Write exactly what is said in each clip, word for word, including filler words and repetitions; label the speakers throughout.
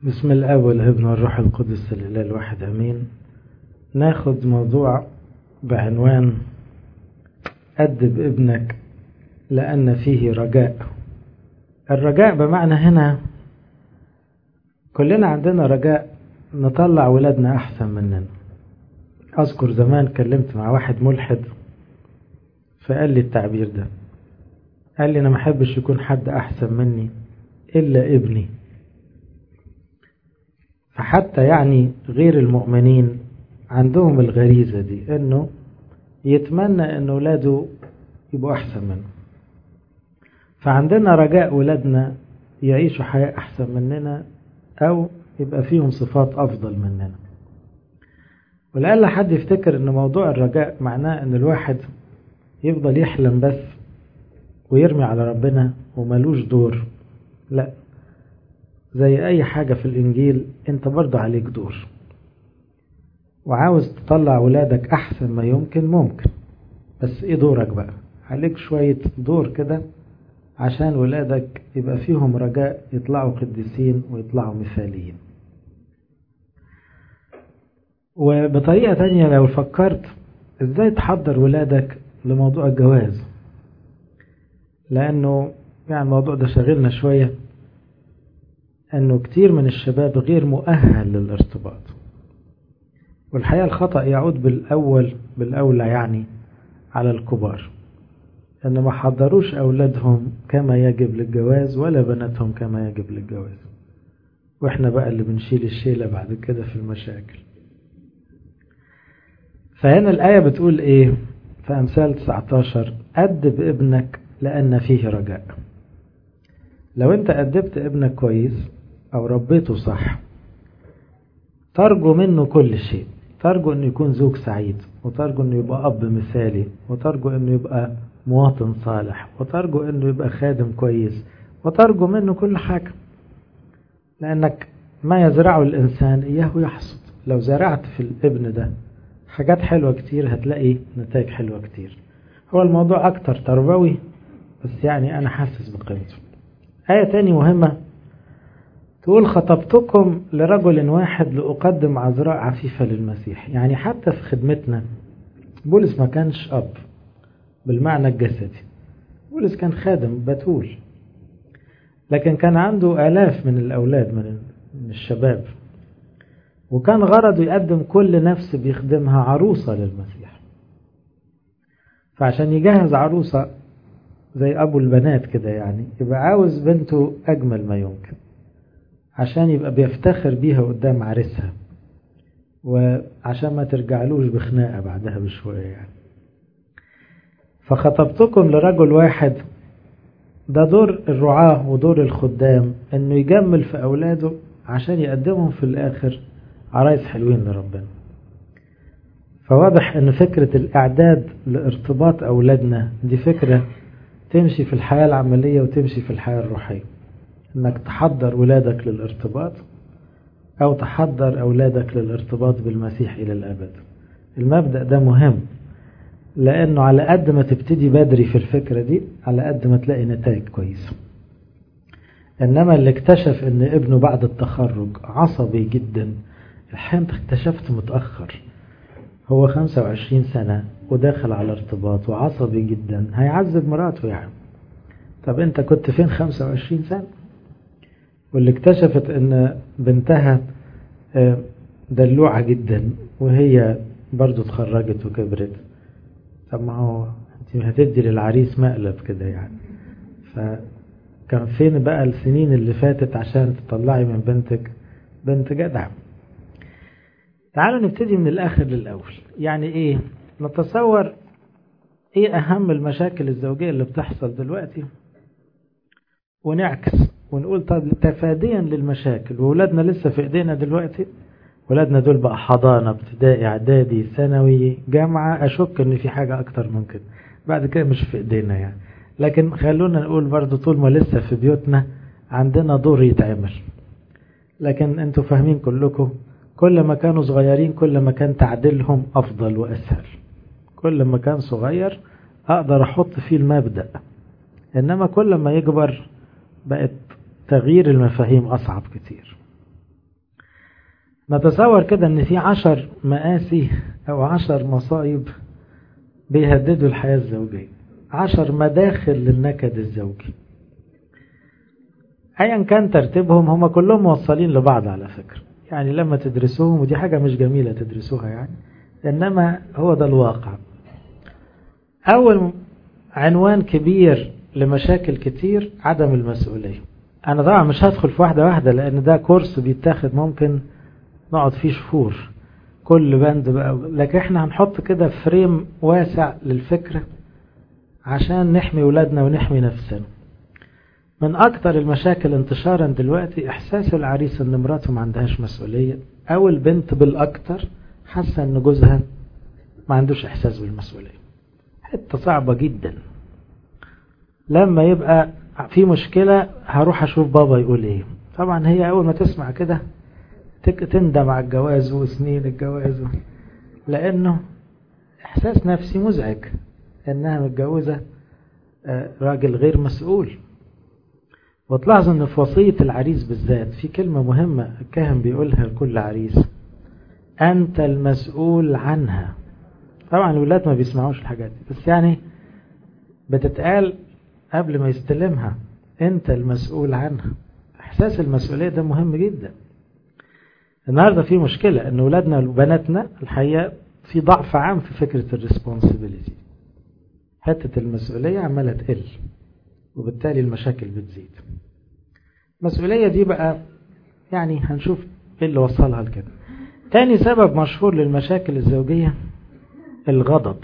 Speaker 1: بسم الاب والابن والروح القدس الاله الواحد امين. ناخد موضوع بعنوان أدب ابنك لأن فيه رجاء. الرجاء بمعنى هنا كلنا عندنا رجاء نطلع ولادنا أحسن مننا. أذكر زمان كلمت مع واحد ملحد فقال لي التعبير ده، قال لي أنا ما أحبش يكون حد أحسن مني إلا ابني. فحتى يعني غير المؤمنين عندهم الغريزة دي انه يتمنى ان اولاده يبقوا احسن منه. فعندنا رجاء ولادنا يعيشوا حياة احسن مننا او يبقى فيهم صفات افضل مننا. ولأن حد يفتكر ان موضوع الرجاء معناه ان الواحد يفضل يحلم بس ويرمي على ربنا وملوش دور. لا، زي اي حاجة في الانجيل انت برضه عليك دور، وعاوز تطلع ولادك احسن ما يمكن ممكن، بس ايه دورك بقى؟ عليك شوية دور كده عشان ولادك يبقى فيهم رجاء يطلعوا قديسين ويطلعوا مثاليين. وبطريقة تانية لو فكرت ازاي تحضر ولادك لموضوع الجواز، لانه يعني الموضوع ده شغلنا شوية، انه كتير من الشباب غير مؤهل للارتباط. والحقيقة الخطأ يعود بالأول بالأولى يعني على الكبار، أن ما حضروش أولادهم كما يجب للجواز ولا بناتهم كما يجب للجواز، وإحنا بقى اللي بنشيل الشيلة بعد كده في المشاكل. فهنا الآية بتقول إيه في أمثال تسعتاشر؟ أدب ابنك لأن فيه رجاء. لو أنت أدبت ابنك كويس أو ربيته صح ترجو منه كل شيء. ترجو أنه يكون زوج سعيد، وترجو أنه يبقى أب مثالي، وترجو أنه يبقى مواطن صالح، وترجو أنه يبقى خادم كويس، وترجو منه كل حاجة، لأنك ما يزرعه الإنسان إياه يحصد. لو زرعت في الابن ده حاجات حلوة كتير هتلاقي نتائج حلوة كتير. هو الموضوع أكتر تربوي، بس يعني أنا حاسس بقيمته. آية تاني مهمة تقول خطبتكم لرجل واحد لأقدم عذراء عفيفة للمسيح. يعني حتى في خدمتنا بولس ما كانش أب بالمعنى الجسدي، بولس كان خادم بتول، لكن كان عنده آلاف من الأولاد من الشباب، وكان غرضه يقدم كل نفس بيخدمها عروسة للمسيح. فعشان يجهز عروسة زي أبو البنات كده، يعني يبقى عاوز بنته أجمل ما يمكن عشان يبقى بيفتخر بيها قدام عريسها، وعشان ما ترجعلوش بخناقة بعدها بشوية يعني. فخطبتكم لرجل واحد، ده دور الرعاة ودور الخدام، انه يجمل في اولاده عشان يقدمهم في الاخر عرايس حلوين لربنا. فواضح ان فكرة الاعداد لارتباط اولادنا دي فكرة تمشي في الحياة العملية وتمشي في الحياة الروحية، انك تحضر ولادك للارتباط او تحضر اولادك للارتباط بالمسيح الى الابد. المبدأ ده مهم، لانه على قد ما تبتدي بدري في الفكرة دي على قد ما تلاقي نتائج كويسة. انما اللي اكتشف ان ابنه بعد التخرج عصبي جدا، الحين اكتشفت متأخر، هو خمسة وعشرين سنة وداخل على ارتباط وعصبي جدا، هيعذب مراته يعني. طب انت كنت فين خمسة وعشرين سنة؟ واللي اكتشفت ان بنتها دلوعة جدا وهي برضو اتخرجت وكبرت، طب ما هو انت هتدي للعريس مقلب كده يعني. فكان فين بقى السنين اللي فاتت عشان تطلعي من بنتك بنت جدع؟ تعالوا نبتدي من الاخر للاول. يعني ايه؟ نتصور ايه اهم المشاكل الزوجية اللي بتحصل دلوقتي، ونعكس ونقول طب تفاديا للمشاكل، وولادنا لسه في ايدينا دلوقتي. ولادنا دول بقى حضانة، ابتدائي، اعدادي، ثانوي، جامعة، اشك ان في حاجة اكتر من كده بعد كده مش في ايدينا يعني. لكن خلونا نقول برضو طول ما لسه في بيوتنا عندنا دور يتعمل. لكن انتوا فاهمين كلكم، كل ما كانوا صغيرين كل ما كان تعديلهم افضل واسهل. كل ما كان صغير اقدر احط فيه المبدأ، انما كل ما يكبر بقت تغيير المفاهيم اصعب كتير. نتصور كده ان في عشر مآسي او عشر مصائب بيهددوا الحياة الزوجية، عشر مداخل للنكد الزوجي. ايا كان ترتيبهم هم كلهم موصلين لبعض على فكرة، يعني لما تدرسوهم، ودي حاجة مش جميلة تدرسوها يعني، انما هو ده الواقع. اول عنوان كبير لمشاكل كتير عدم المسؤولية. انا طبعا مش هدخل في واحدة واحدة لان ده كورس بيتاخد ممكن نقعد فيه شهور كل بند بقى، لكن احنا هنحط كده فريم واسع للفكرة عشان نحمي ولادنا ونحمي نفسنا. من اكتر المشاكل انتشارا دلوقتي احساس العريس ان مراته ما عندهاش مسؤولية، او البنت بالاكتر حاسة ان جوزها ما عندوش احساس بالمسؤولية. حتة صعبة جدا. لما يبقى في مشكلة هروح اشوف بابا يقول ايه، طبعا هي اول ما تسمع كده تندم على الجواز وسنين الجواز، لانه احساس نفسي مزعج انها متجوزة راجل غير مسؤول. وتلاحظ ان في وصية العريس بالذات في كلمة مهمة الكاهن بيقولها لكل عريس: انت المسؤول عنها. طبعا الولاد ما بيسمعوش الحاجات دي، بس يعني بتتقال قبل ما يستلمها، انت المسؤول عنها. احساس المسؤولية ده مهم جدا. النهاردة في مشكلة ان ولادنا وبناتنا الحقيقة في ضعف عام في فكرة الريسبونسبيليتي، حتة المسؤولية عمالة تقل، وبالتالي المشاكل بتزيد. المسؤولية دي بقى يعني هنشوف ايه اللي وصلها لكده. تاني سبب مشهور للمشاكل الزوجية الغضب،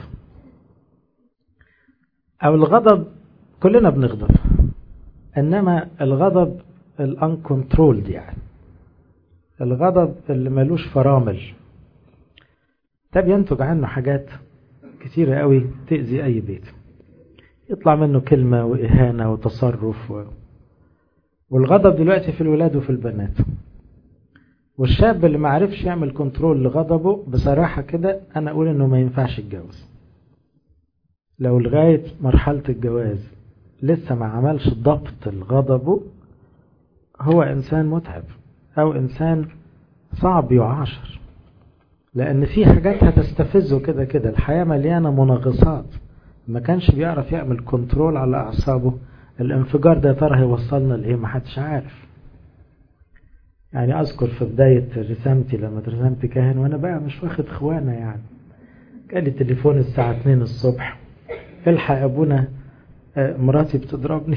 Speaker 1: او الغضب كلنا بنغضب، انما الغضب الانكنترولد، يعني الغضب اللي ملوش فرامل، ده بينتج عنه حاجات كتيرة قوي تأذي اي بيت. يطلع منه كلمة وإهانة وتصرف و... والغضب دلوقتي في الولاد وفي البنات. والشاب اللي ما عرفش يعمل كنترول لغضبه بصراحة كده أنا أقول إنه ما ينفعش يتجوز. لو لغاية مرحلة الجواز لسه ما عملش ضبط لغضبه، هو إنسان متعب أو إنسان صعب يعاشر، لأن في حاجات هتستفزه كده كده. الحياة مليانة منغصات، ما كانش بيعرف يعمل كنترول على أعصابه. الانفجار ده ترى هيوصلنا لإيه ما حدش عارف. يعني أذكر في بداية رسامتي لما رسمت كاهن وأنا بقى مش واخد خوانة، يعني جالي تليفون الساعة اتنين الصبح: الحق أبونا مراتي بتضربني.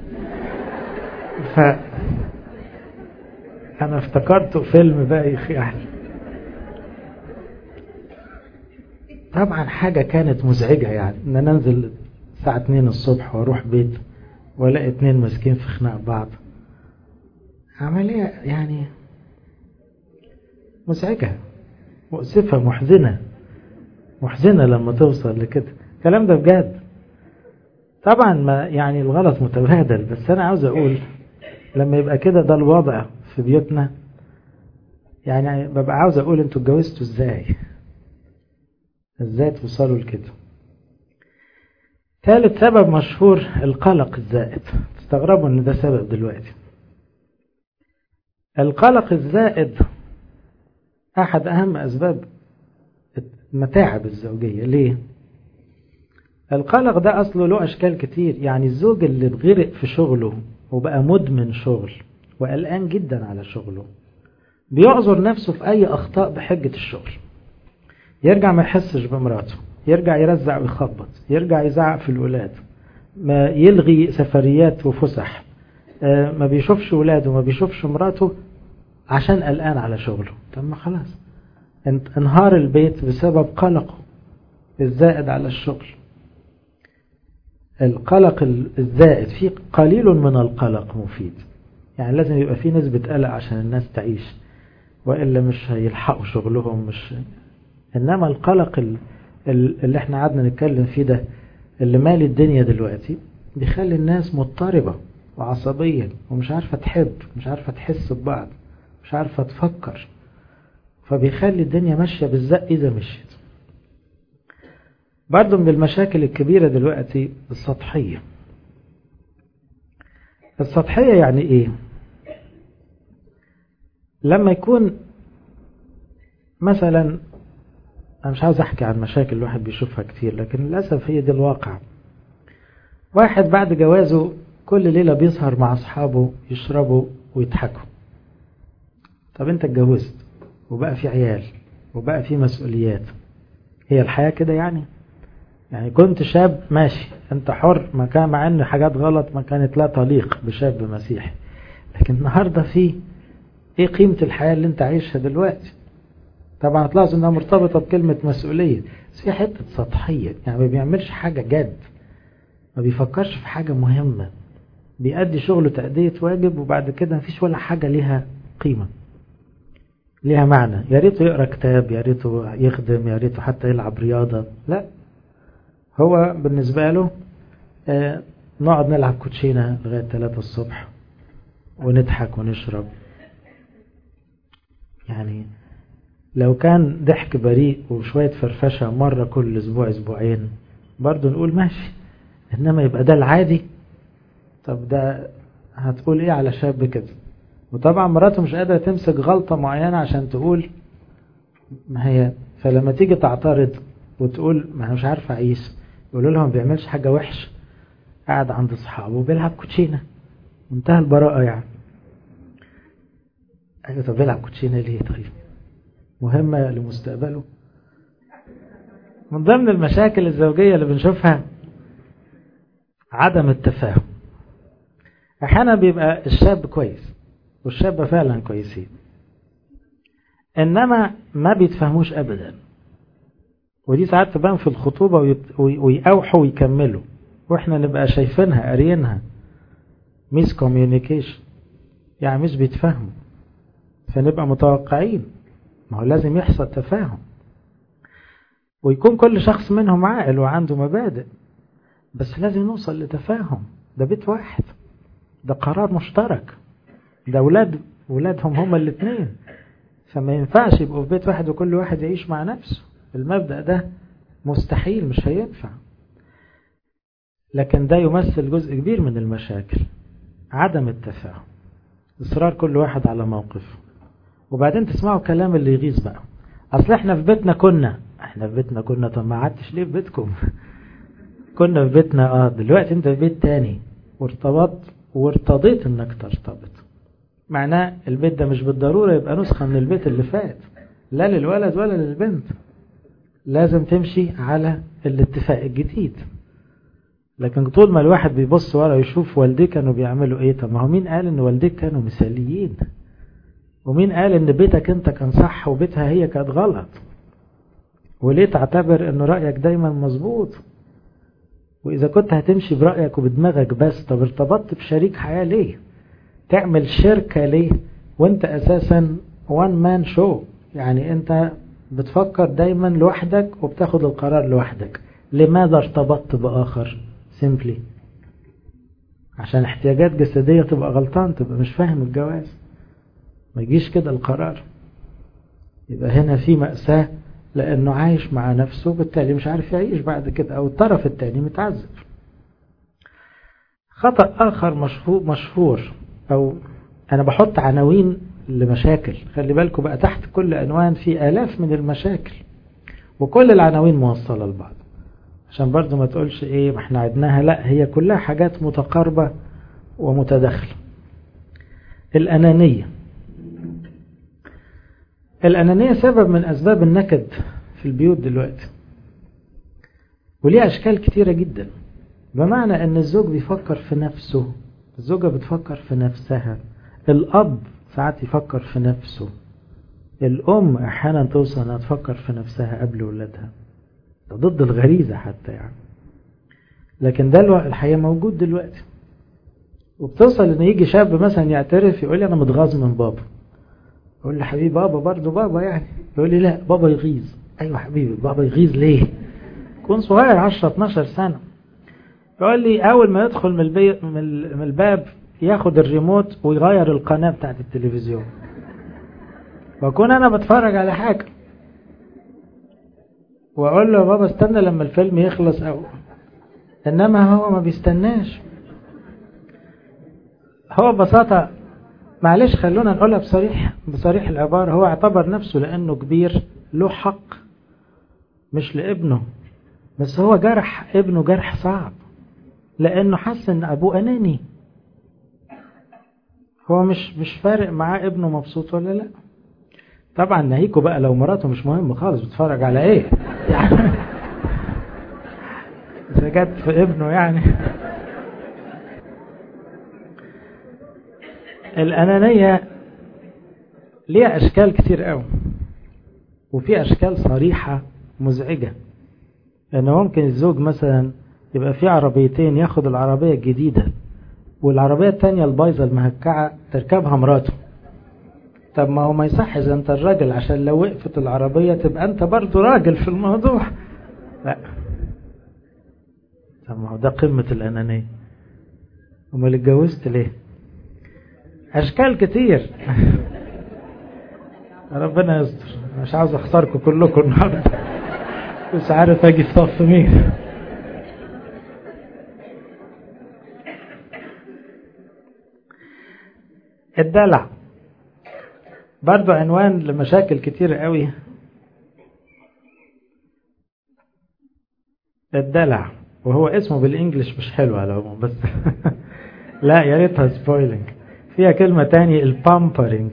Speaker 1: ف أنا افتكرته فيلم بايخ يعني. طبعا حاجة كانت مزعجة، يعني ان انا انزل الساعة اتنين الصبح واروح بيت والاقي اتنين ماسكين في خناق بعض. عملية يعني مزعجة مؤسفة محزنة محزنة لما توصل لكده. الكلام ده بجد. طبعا ما يعني الغلط متبادل، بس انا عاوز اقول لما يبقى كده ده الوضع في بيوتنا، يعني ببقى عاوز اقول انتوا اتجوزتوا ازاي؟ ازاي توصلوا لكده؟ ثالث سبب مشهور القلق الزائد. تستغربوا ان ده سبب دلوقتي. القلق الزائد احد اهم اسباب المتاعب الزوجية. ليه؟ القلق ده اصله له اشكال كتير. يعني الزوج اللي بغرق في شغله وبقى مدمن شغل وقلقان جدا على شغله بيعذر نفسه في اي اخطاء بحجة الشغل. يرجع ما يحسش بمراته، يرجع يرزع ويخبط، يرجع يزعق في الولاد، ما يلغي سفريات وفسح، ما بيشوفش ولاده، ما بيشوفش مراته عشان قلقان على شغله. طب ما خلاص انهار البيت بسبب قلقه الزائد على الشغل. القلق الزائد، فيه قليل من القلق مفيد، يعني لازم يبقى فيه نسبة قلق عشان الناس تعيش، وإلا مش هيلحقوا شغلهم. مش إنما القلق اللي احنا قعدنا نتكلم فيه ده اللي مالي الدنيا دلوقتي بيخلي الناس مضطربة وعصبية ومش عارفة تحب، مش عارفة تحس ببعض، مش عارفة تفكر، فبيخلي الدنيا ماشية بالزق إذا مشيت. برضو من المشاكل الكبيرة دلوقتي السطحية. السطحية يعني إيه؟ لما يكون مثلا أنا مش عاوز أحكي عن مشاكل الواحد بيشوفها كتير، لكن للأسف هي دي الواقع. واحد بعد جوازه كل ليلة بيسهر مع أصحابه يشربوا ويضحكوا. طب أنت اتجوزت وبقى في عيال وبقى في مسؤوليات، هي الحياة كده يعني؟ يعني كنت شاب ماشي أنت حر، ما كان مع أن حاجات غلط ما كانت لا تليق بشاب مسيحي، لكن النهاردة في إيه قيمة الحياة اللي أنت عايشها دلوقتي؟ طبعا هتلاحظ أنها مرتبطة بكلمة مسؤولية، بس في حتة سطحية، يعني ما بيعملش حاجة جد، ما بيفكرش في حاجة مهمة، بيأدي شغله تأدية واجب وبعد كده مفيش ولا حاجة ليها قيمة ليها معنى. يا ريته يقرأ كتاب، يا ريته يخدم، يا ريته حتى يلعب رياضة، لا، هو بالنسبة له آه نقعد نلعب كوتشينة لغاية ثلاثة الصبح ونضحك ونشرب. يعني لو كان ضحك بريء وشوية فرفشة مرة كل أسبوع أسبوعين برضو نقول ماشي، إنما يبقى ده العادي. طب ده هتقول إيه على شاب كده؟ وطبعا مراته مش قادرة تمسك غلطة معينة عشان تقول ما هي، فلما تيجي تعترض وتقول ما أنا مش عارفة أعيش، يقولوا لهم ما بيعملش حاجة وحش، قاعد عند أصحابه وبيلعب كوتشينة، منتهى البراءة يعني. أيوة، طب بيلعب كوتشينة ليه؟ طيب مهمة لمستقبله؟ من ضمن المشاكل الزوجية اللي بنشوفها عدم التفاهم. أحيانا بيبقى الشاب كويس والشابة فعلا كويسين، إنما ما بيتفهموش أبدا، ودي ساعات تبان في الخطوبة ويأوحوا ويكملوا وإحنا نبقى شايفينها قاريينها ميس كوميونيكيشن، يعني مش بيتفهموا، فنبقى متوقعين ما هو لازم يحصل تفاهم ويكون كل شخص منهم عاقل وعنده مبادئ، بس لازم نوصل لتفاهم. ده بيت واحد، ده قرار مشترك، ده أولاد ولادهم هما الاثنين، فما ينفعش يبقوا في بيت واحد وكل واحد يعيش مع نفسه. المبدأ ده مستحيل، مش هينفع. لكن ده يمثل جزء كبير من المشاكل، عدم التفاهم، إصرار كل واحد على موقفه. وبعدين تسمعوا كلام اللي يغيظ بقى، أصل احنا في بيتنا كنا احنا في بيتنا كنا طب ما عدتش ليه في بيتكم؟ كنا في بيتنا اه دلوقتي انت في بيت تاني وارتبطت وارتضيت انك ترتبط، معناه البيت ده مش بالضرورة يبقى نسخة من البيت اللي فات، لا للولد ولا للبنت، لازم تمشي على الاتفاق الجديد. لكن طول ما الواحد بيبص ورا يشوف والديه كانوا بيعملوا ايه، طب ما هو مين قال ان والديك كانوا مثاليين؟ ومين قال ان بيتك انت كان صح وبيتها هي كانت غلط؟ وليه تعتبر ان رأيك دايما مظبوط؟ واذا كنت هتمشي برأيك وبدماغك بس، طب ارتبطت بشريك حياة ليه؟ تعمل شركة ليه وانت اساسا وان مان شو؟ يعني انت بتفكر دايما لوحدك وبتاخد القرار لوحدك. لماذا ارتبطت بآخر؟ سيمبلي عشان احتياجات جسدية تبقى غلطان، تبقى مش فاهم الجواز، ما يجيش كده القرار. يبقى هنا في مأساة، لأنه عايش مع نفسه بالتالي مش عارف يعيش بعد كده، أو الطرف التاني متعذب. خطأ آخر مشهور, مشهور أو أنا بحط عناوين لمشاكل، خلي بالكم بقى تحت كل عنوان في آلاف من المشاكل، وكل العناوين موصلة لبعض عشان برضو ما تقولش إيه ما احنا عدناها، لا، هي كلها حاجات متقاربة ومتداخلة. الأنانية. الأنانية سبب من أسباب النكد في البيوت دلوقتي، وليه أشكال كتيرة جدا، بمعنى أن الزوج بيفكر في نفسه، الزوجة بتفكر في نفسها، الأب ساعات يفكر في نفسه، الأم أحيانا توصل أنها تفكر في نفسها قبل ولادها، ده ضد الغريزة حتى يعني، لكن ده الحقيقة موجود دلوقتي. وبتوصل أن يجي شاب مثلا يعترف يقول لي أنا متغاظ من بابا، يقول لي حبيبي بابا برضو بابا يعني، يقول لي لا بابا يغيظ. أيوة حبيبي بابا يغيظ ليه؟ كون صغير عشرة اتناشر سنة. يقول لي أول ما يدخل من, البي... من الباب ياخد الريموت ويغير القناة بتاعت التلفزيون، وأكون أنا بتفرج على حاجة وأقول له بابا استنى لما الفيلم يخلص، أو إنما هو ما بيستناش. هو ببساطة معلش خلونا نقولها بصريح بصريح العبارة، هو اعتبر نفسه لأنه كبير له حق مش لابنه، بس هو جرح ابنه جرح صعب لأنه حس إن أبوه أناني. هو مش مش فارق معاه ابنه مبسوط ولا لا. طبعا ناهيكوا بقى لو مراته مش مهم خالص، بتتفرج على ايه يعني إذا جت في ابنه يعني. الأنانية ليها أشكال كتير قوي، وفي أشكال صريحة مزعجة. لأنه ممكن الزوج مثلا يبقى في عربيتين، ياخد العربية الجديدة والعربية التانية البايظة المهكعة تركبها مراته. طب ما هو ما يصح إذا أنت الراجل عشان لو وقفت العربية تبقى أنت برضو راجل في الموضوع. لا، طب ما هو ده قمة الأنانية. امال اتجوزت ليه؟ أشكال كتير ربنا يستر. مش عاوز أخسركم كلكم النهارده، مش عارف أجي في صف مين. الدلع برضو عنوان لمشاكل كتير قوي. الدلع وهو اسمه بالانجلش مش حلو على العموم بس لا يا ريتها سبويلنج، فيها كلمة تانية البامبرينج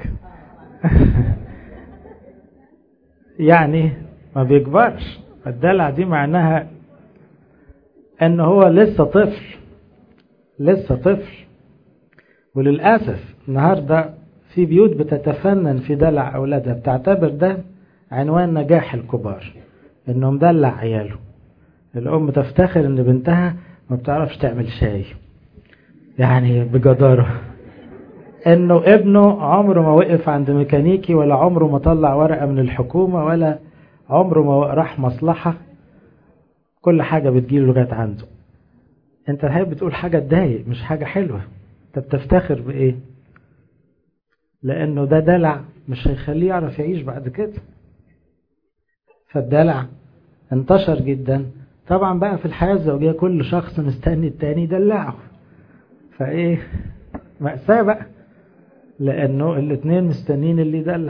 Speaker 1: يعني ما بيكبرش. الدلع دي معناها ان هو لسه طفل، لسه طفل. وللأسف النهاردة في بيوت بتتفنن في دلع أولادها، بتعتبر ده عنوان نجاح الكبار، انه مدلع عياله. الأم تفتخر ان بنتها ما بتعرفش تعمل شاي يعني بجدارة، انه ابنه عمره ما وقف عند ميكانيكي، ولا عمره ما طلع ورقة من الحكومة، ولا عمره ما راح مصلحة، كل حاجة بتجيله لغاية عنده. انت الحقيقة بتقول حاجة تضايق مش حاجة حلوة. انت بتفتخر بايه؟ لانه ده دلع مش هيخليه يعرف يعيش بعد كده. فالدلع انتشر جدا طبعا بقى في الحياة الزوجية، كل شخص مستني التاني يدلعه، فايه مأساة بقى، لانه الاتنين مستنين اللي يدلع.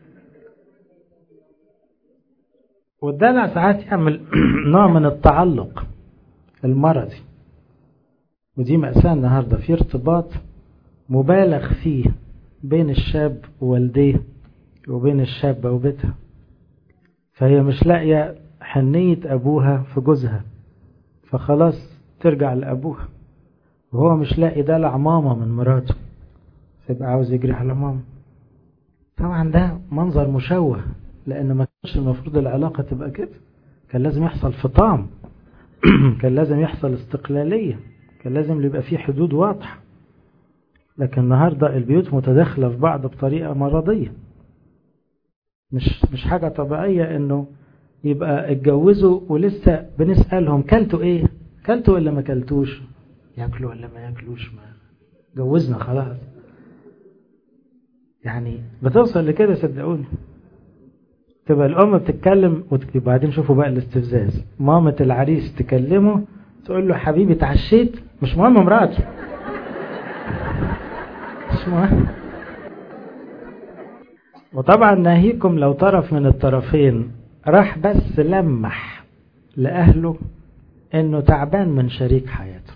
Speaker 1: والدلع ساعات يعمل نوع من التعلق المرضي، ودي مأساة النهاردة. في ارتباط مبالغ فيه بين الشاب ووالديه وبين الشابة وبيتها، فهي مش لاقية حنية أبوها في جوزها، فخلاص ترجع لأبوها، وهو مش لاقي دلع ماما من مراته، فيبقى عاوز يجري على ماما. طبعا ده منظر مشوه، لأن ما كانش المفروض العلاقة تبقى كده. كان لازم يحصل فطام كان لازم يحصل استقلالية، كان لازم يبقى فيه حدود واضحة. لكن النهاردة البيوت متداخلة في بعض بطريقة مرضية، مش مش حاجة طبيعية انه يبقى اتجوزوا ولسه بنسألهم كلتوا ايه، كلتوا ولا ما كلتوش، ياكلوا ولا ما ياكلوش، ما جوزنا خلاص. يعني بتوصل لكده صدقوني. تبقى الام بتتكلم وبعدين شوفوا بقى الاستفزاز، مامة العريس تكلمه تقول له حبيبي اتعشيت، مش مهم مراته مش مهم. وطبعا ناهيكم لو طرف من الطرفين راح بس لمح لأهله انه تعبان من شريك حياته،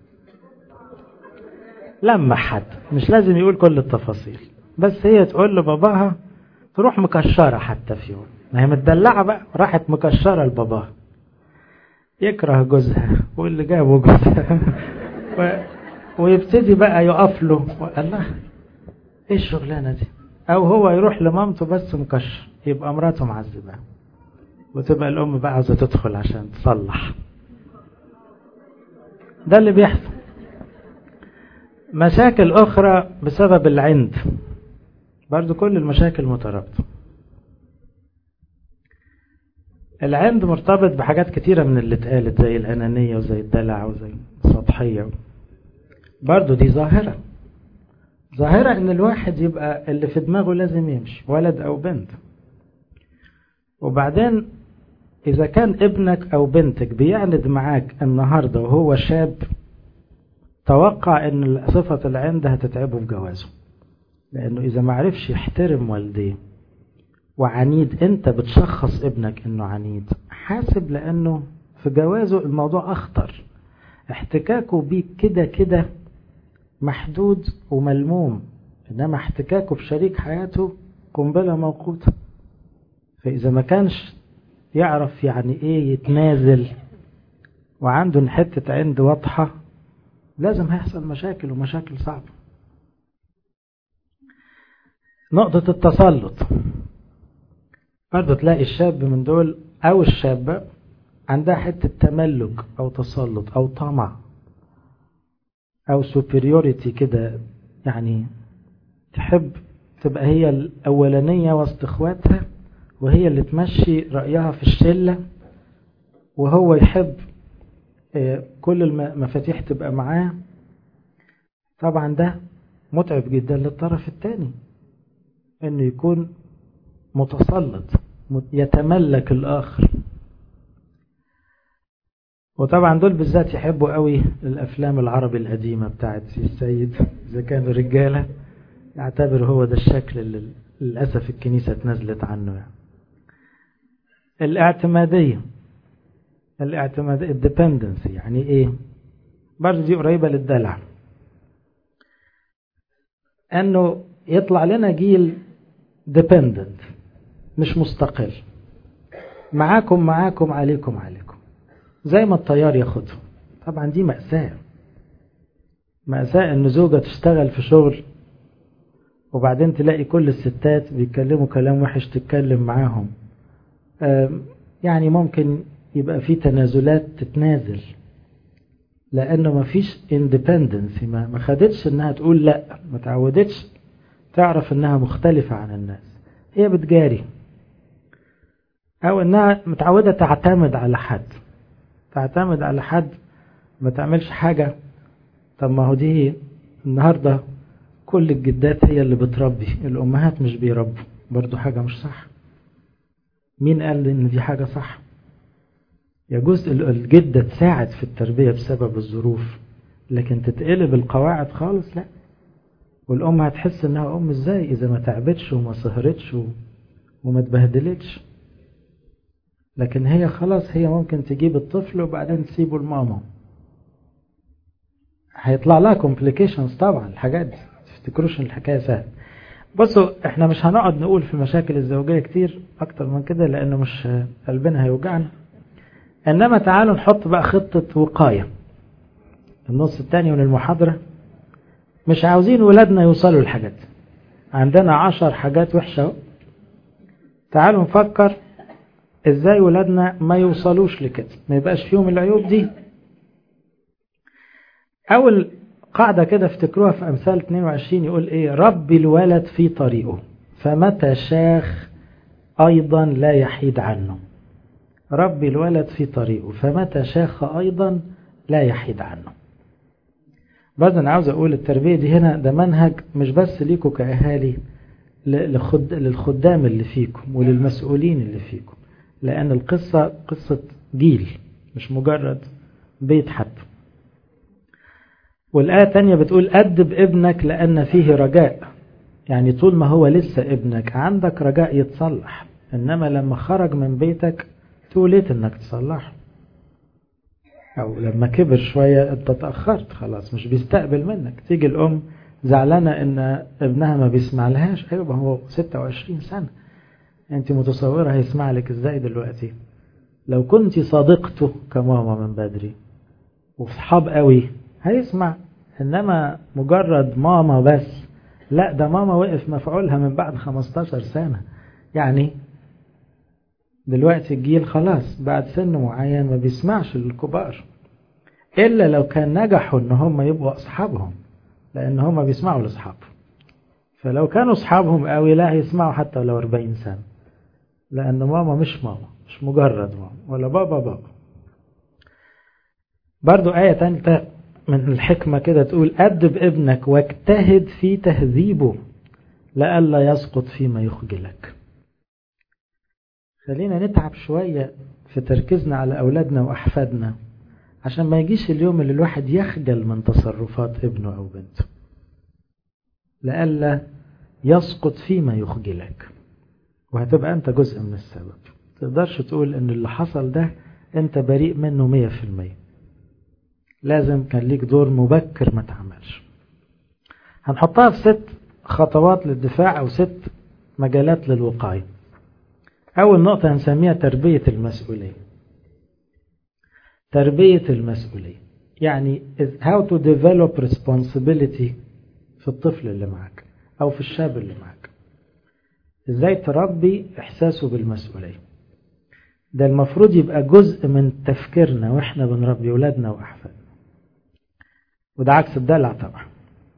Speaker 1: لمح حد، مش لازم يقول كل التفاصيل، بس هي تقول لباباها، تروح مكشرة حتى في يوم، ما هي متدلعة بقى، راحت مكشرة لباباها، يكره جوزها واللي جابه جوزها و... ويبتدي بقى يقف له، الله ايه الشغلانة دي. او هو يروح لمامته بس مكشر، يبقى مراته معذبة، وتبقى الام بقى عاوزة تدخل عشان تصلح. ده اللي بيحصل. مشاكل اخرى بسبب العند، برضو كل المشاكل مترابطة. العند مرتبط بحاجات كتيرة من اللي اتقالت، زي الأنانية وزي الدلع وزي السطحية. برضو دي ظاهرة، ظاهرة ان الواحد يبقى اللي في دماغه لازم يمشي، ولد او بنت. وبعدين اذا كان ابنك او بنتك بيعند معاك النهاردة وهو شاب، توقع ان صفة العند هتتعبه في جوازه، لأنه إذا ما عرفش يحترم والديه وعنيد، أنت بتشخص ابنك أنه عنيد، حاسب، لأنه في جوازه الموضوع أخطر. احتكاكه بيك كده كده محدود وملموم، إنما احتكاكه بشريك حياته قنبلة موقوتة. فإذا ما كانش يعرف يعني إيه يتنازل وعنده حتة عند واضحة، لازم هيحصل مشاكل ومشاكل صعبة. نقطة التسلط، برضه تلاقي الشاب من دول أو الشابة عندها حتة تملك أو تسلط أو طمع أو superiority كده، يعني تحب تبقى هي الأولانية وسط اخواتها، وهي اللي تمشي رأيها في الشلة، وهو يحب كل المفاتيح تبقى معاه. طبعا ده متعب جدا للطرف الثاني، انه يكون متسلط يتملك الآخر. وطبعا دول بالذات يحبوا قوي الأفلام العربي القديمة بتاعت السيد، إذا كانوا رجالة يعتبر هو ده الشكل اللي للأسف الكنيسة تنزلت عنه. يعني الاعتمادية، الاعتمادية الديبندنسي يعني ايه؟ برضه دي قريبة للدلع، انه يطلع لنا جيل ديبندنت مش مستقل، معاكم معاكم عليكم عليكم، زي ما الطيار ياخدهم. طبعا دي مأساة، مأساة ان زوجة تشتغل في شغل وبعدين تلاقي كل الستات بيتكلموا كلام وحش تتكلم معاهم. يعني ممكن يبقى في تنازلات تتنازل، لأنه ما فيش independence، ما خدتش انها تقول لا، ما تعودتش تعرف انها مختلفة عن الناس، هي بتجاري، او انها متعودة تعتمد على حد، تعتمد على حد ما تعملش حاجة. طب ما هو دي النهاردة كل الجدات هي اللي بتربي، الأمهات مش بيربوا، برضو حاجة مش صح. مين قال ان دي حاجة صح؟ يجوز الجدة تساعد في التربية بسبب الظروف، لكن تتقلب القواعد خالص لا. والأم هتحس انها أم ازاي إذا ما تعبتش وما سهرتش وما تبهدلتش. لكن هي خلاص هي ممكن تجيب الطفل وبعدين تسيبه لماما، هيطلع لها complications. طبعا الحاجات دي تفتكروش ان الحكاية سهلة. بصوا احنا مش هنقعد نقول في المشاكل الزوجية كتير اكتر من كده، لانه مش قلبنا هيوجعنا. انما تعالوا نحط بقى خطة وقاية النص الثاني من المحاضرة. مش عاوزين ولادنا يوصلوا الحاجات، عندنا عشر حاجات وحشة، تعالوا نفكر ازاي ولادنا ما يوصلوش لكده، ما يبقاش فيهم العيوب دي. اول قاعدة كده افتكروها في امثال اثنين وعشرين، يقول ايه؟ ربي الولد في طريقه فمتى شاخ ايضا لا يحيد عنه. ربي الولد في طريقه فمتى شاخ ايضا لا يحيد عنه. برضه انا عاوز اقول التربية دي هنا ده منهج مش بس ليكم كأهالي، للخدام اللي فيكم وللمسؤولين اللي فيكم، لأن القصة قصة جيل مش مجرد بيت حد. والآية الثانية بتقول أدب ابنك لأن فيه رجاء، يعني طول ما هو لسه ابنك عندك رجاء يتصلح، إنما لما خرج من بيتك توليت إنك تصلح، أو لما كبر شوية أنت تأخرت خلاص مش بيستقبل منك. تيجي الأم زعلانة إن ابنها ما بيسمع لهاش، أيوة هو ستة وعشرين سنة، أنت متصورة هيسمع لك إزاي دلوقتي؟ لو كنت صادقته كماما من بدري وصحاب قوي هيسمع، إنما مجرد ماما بس لا، ده ماما وقف مفعولها من بعد خمستاشر سنة. يعني دلوقتي الجيل خلاص بعد سن معين ما بيسمعش للكبار، إلا لو كان نجحوا إن هم يبقوا أصحابهم، لأن هم بيسمعوا لأصحابهم. فلو كانوا أصحابهم قوي لا هيسمعوا حتى لو أربعين سنة، لأن ماما مش ماما، مش مجرد ماما، ولا بابا بابا. برضو آية تالتة من الحكمة كده تقول أدب ابنك واجتهد في تهذيبه لئلا يسقط فيما يخجلك. خلينا نتعب شوية في تركيزنا على أولادنا وأحفادنا، عشان ما يجيش اليوم اللي الواحد يخجل من تصرفات ابنه أو بنته، لئلا يسقط فيما يخجلك، وهتبقى أنت جزء من السبب. تقدرش تقول أن اللي حصل ده أنت بريء منه مية في المية، لازم كان ليك دور مبكر ما تعملش. هنحطها في ست خطوات للدفاع أو ست مجالات للوقاية. أول نقطة هنسميها تربية المسؤولية. تربية المسؤولية يعني how to develop responsibility في الطفل اللي معك أو في الشاب اللي معك. إزاي تربي إحساسه بالمسؤولية؟ ده المفروض يبقى جزء من تفكيرنا وإحنا بنربي أولادنا وأحفادنا، وده عكس الدلع طبعا.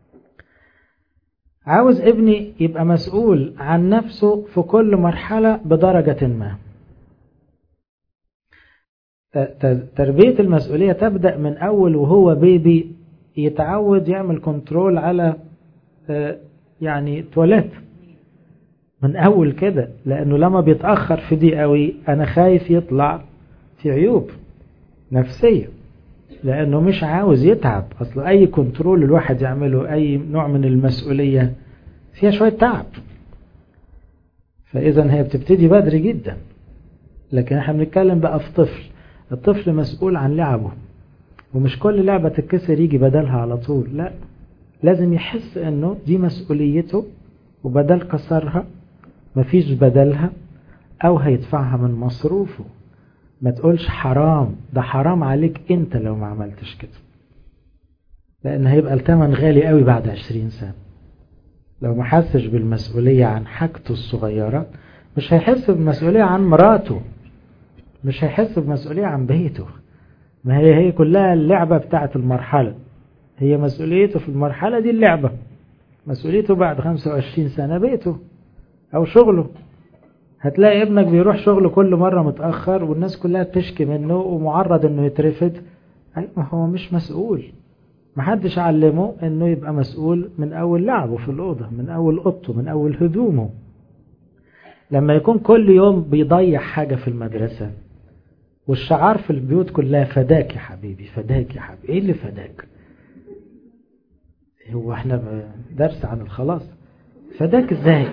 Speaker 1: عاوز ابني يبقى مسؤول عن نفسه في كل مرحلة بدرجة ما. تربية المسؤولية تبدأ من أول وهو بيبي يتعود يعمل كنترول على يعني تواليت من أول كده، لأنه لما بيتأخر في دي قوي أنا خايف يطلع في عيوب نفسية، لأنه مش عاوز يتعب. أصل أي كنترول الواحد يعمله، أي نوع من المسؤولية فيها شوية تعب، فإذا هي بتبتدي بدري جدا. لكن احنا بنتكلم بقى في طفل، الطفل مسؤول عن لعبه، ومش كل لعبة تتكسر يجي بدلها على طول، لا، لازم يحس انه دي مسؤوليته، وبدل كسرها مفيش بدلها او هيدفعها من مصروفه. ما تقولش حرام، ده حرام عليك انت لو ما عملتش كده، لان هيبقى الثمن غالي قوي بعد عشرين سنة. لو ما حسش بالمسؤولية عن حاجته الصغيرة مش هيحس بالمسؤولية عن مراته، مش هيحس بمسؤولية عن بيته. ما هي هي كلها اللعبة بتاعت المرحلة، هي مسؤوليته في المرحلة دي اللعبة، مسؤوليته بعد خمسة وعشرين سنة بيته أو شغله. هتلاقي ابنك بيروح شغله كل مرة متأخر والناس كلها تشكي منه ومعرض انه يترفد. ما هو مش مسؤول، محدش علمه انه يبقى مسؤول من اول لعبه في الأوضة، من اول اوضته، من اول هدومه. لما يكون كل يوم بيضيع حاجة في المدرسة، والشعار في البيوت كلها فداك يا حبيبي، فداك يا حبيبي. ايه اللي فداك؟ هو احنا درس عن الخلاص؟ فداك ازاي؟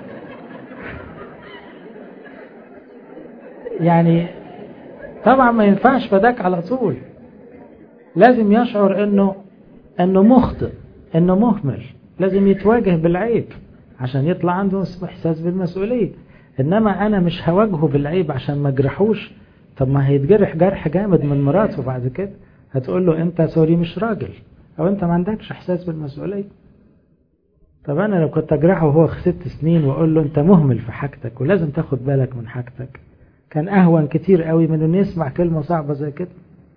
Speaker 1: يعني طبعا ما ينفعش فداك على طول، لازم يشعر انه انه مخطئ، انه مهمل، لازم يتواجه بالعيب عشان يطلع عنده احساس بالمسؤولية. انما انا مش هواجهه بالعيب عشان ما اجرحوش. طب ما هيتجرح جرح جامد من مراته بعد كده، هتقول له انت سوري مش راجل، او انت ما عندكش احساس بالمسؤولية. طب انا لو كنت اجرحه وهو ست سنين واقول له انت مهمل في حاجتك ولازم تاخد بالك من حاجتك، كان اهون كتير قوي من انه يسمع كلمة صعبة زي كده.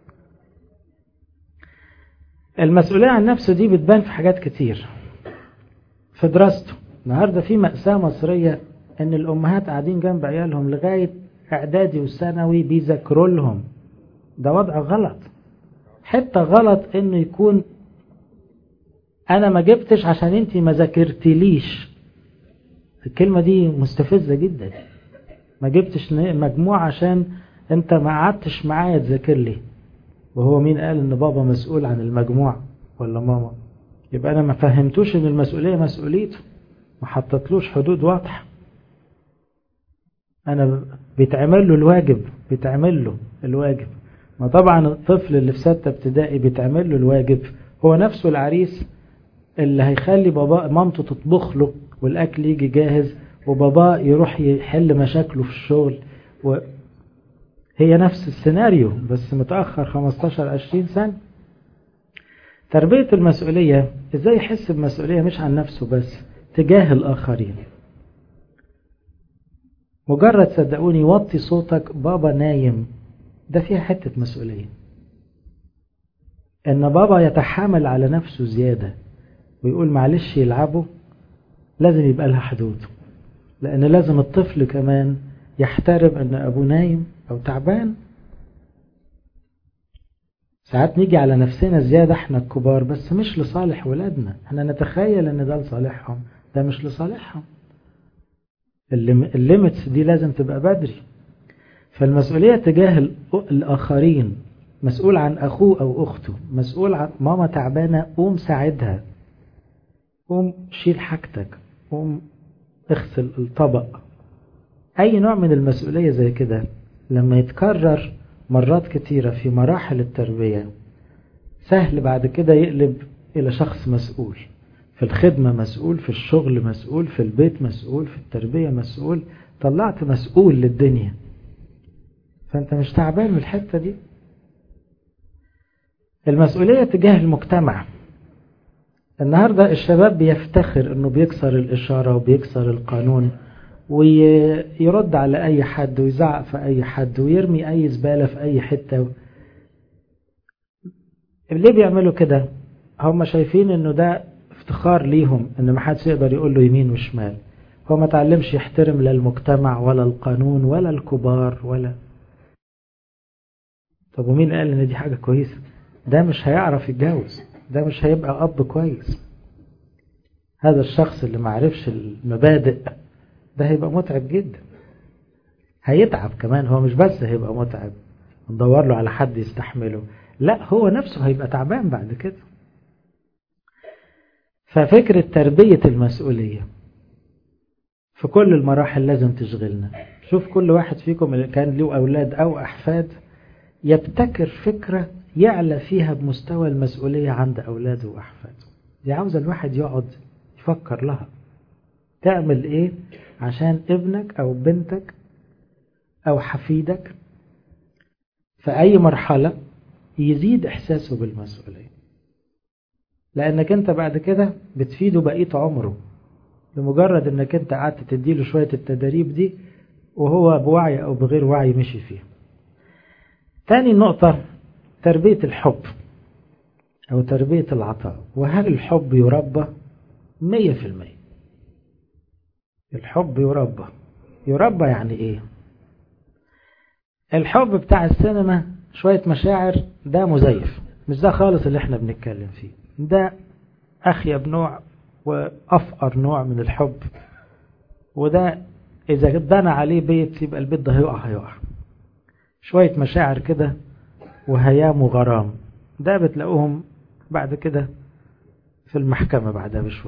Speaker 1: المسؤولية عن نفسه دي بتبان في حاجات كتير، في دراسته. النهاردة في مأساة مصرية ان الامهات قاعدين جنب عيالهم لغاية اعدادي والثانوي بيذاكروا لهم. ده وضع غلط. حتى غلط انه يكون انا ما جبتش عشان انتي ما ذاكرتليش. الكلمة دي مستفزة جدا. ما جبتش مجموع عشان انت ما قعدتش معايا تذاكر لي. وهو مين قال ان بابا مسؤول عن المجموع ولا ماما؟ يبقى انا ما فهمتوش ان المسؤولية مسؤوليته، ما حطتلوش حدود واضحة. انا بيتعمل له الواجب، بيتعمل له الواجب. ما طبعا الطفل اللي في ستة ابتدائي بيتعمل له الواجب هو نفسه العريس اللي هيخلي بابا مامته تطبخ له والاكل يجي جاهز، وبابا يروح يحل مشاكله في الشغل. وهي نفس السيناريو بس متأخر خمستاشر عشرين سنة. تربية المسؤولية ازاي يحس بمسؤولية مش عن نفسه بس، تجاه الآخرين. مجرد صدقوني وطي صوتك بابا نايم، ده فيها حتة مسؤولية. ان بابا يتحامل على نفسه زيادة ويقول معلش يلعبه، لازم يبقى لها حدود. لان لازم الطفل كمان يحترم ان ابوه نايم او تعبان. ساعات نيجي على نفسنا زيادة احنا الكبار، بس مش لصالح ولادنا. احنا نتخيل ان ده لصالحهم، ده مش لصالحهم. الليمتس دي لازم تبقى بدري. فالمسؤولية تجاه الآخرين، مسؤول عن أخوه أو أخته، مسؤول عن ماما تعبانة قوم ساعدها، قوم شيل حاجتك، قوم اغسل الطبق. أي نوع من المسؤولية زي كده لما يتكرر مرات كتيرة في مراحل التربية سهل بعد كده يقلب إلى شخص مسؤول، في الخدمة مسؤول، في الشغل مسؤول، في البيت مسؤول، في التربية مسؤول. طلعت مسؤول للدنيا، فأنت مش تعبان من الحتة دي. المسؤولية تجاه المجتمع. النهاردة الشباب بيفتخر أنه بيكسر الإشارة وبيكسر القانون ويرد على أي حد ويزعق في أي حد ويرمي أي زبالة في أي حتة. ليه بيعملوا كده؟ هم شايفين أنه ده افتخار ليهم، أن ما حدش يقدر يقول له يمين وشمال. هو ما تعلمش يحترم لا المجتمع ولا القانون ولا الكبار ولا. طب ومين قال أن دي حاجة كويسة؟ ده مش هيعرف يتجاوز، ده مش هيبقى أب كويس. هذا الشخص اللي معرفش المبادئ ده هيبقى متعب جدا، هيتعب كمان. هو مش بس هيبقى متعب ندور له على حد يستحمله، لا هو نفسه هيبقى تعبان بعد كده. ففكرة تربية المسؤولية في كل المراحل لازم تشغلنا. شوف كل واحد فيكم اللي كان له أولاد أو أحفاد يبتكر فكرة يعلى فيها بمستوى المسؤولية عند أولاده وأحفاده. دي عاوز الواحد يقعد يفكر لها تعمل إيه عشان ابنك أو بنتك أو حفيدك في أي مرحلة يزيد إحساسه بالمسؤولية، لأنك أنت بعد كده بتفيده بقية عمره لمجرد أنك أنت قعدت تديله شوية التدريب دي وهو بوعي أو بغير وعي مشي فيه. تاني نقطة تربية الحب أو تربية العطاء. وهل الحب يربى؟ مية في المية الحب يربى. يربى يعني إيه؟ الحب بتاع السينما شوية مشاعر، ده مزيف، مش ده خالص اللي احنا بنتكلم فيه. ده أخيب نوع وأفقر نوع من الحب، وده إذا بنى عليه بيت يبقى البيت ده هيقع هيقع. شوية مشاعر كده وهيام وغرام، ده بتلاقوهم بعد كده في المحكمة بعدها بشوي،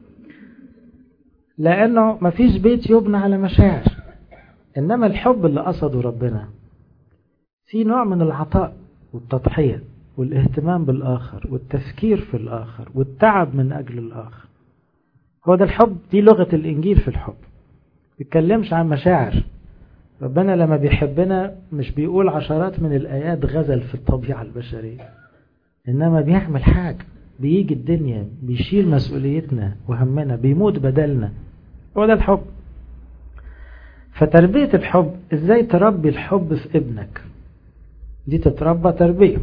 Speaker 1: لأنه مفيش بيت يبنى على مشاعر. إنما الحب اللي قصده ربنا في نوع من العطاء والتضحية والاهتمام بالآخر والتفكير في الآخر والتعب من أجل الآخر. هو ده الحب، دي لغة الإنجيل في الحب. بيتكلمش عن مشاعر. ربنا لما بيحبنا مش بيقول عشرات من الآيات غزل في الطبيعة البشرية، إنما بيعمل حاجة، بيجي الدنيا بيشيل مسؤوليتنا وهمنا، بيموت بدلنا. هو ده الحب. فتربية الحب، إزاي تربي الحب في ابنك؟ دي تتربى تربية.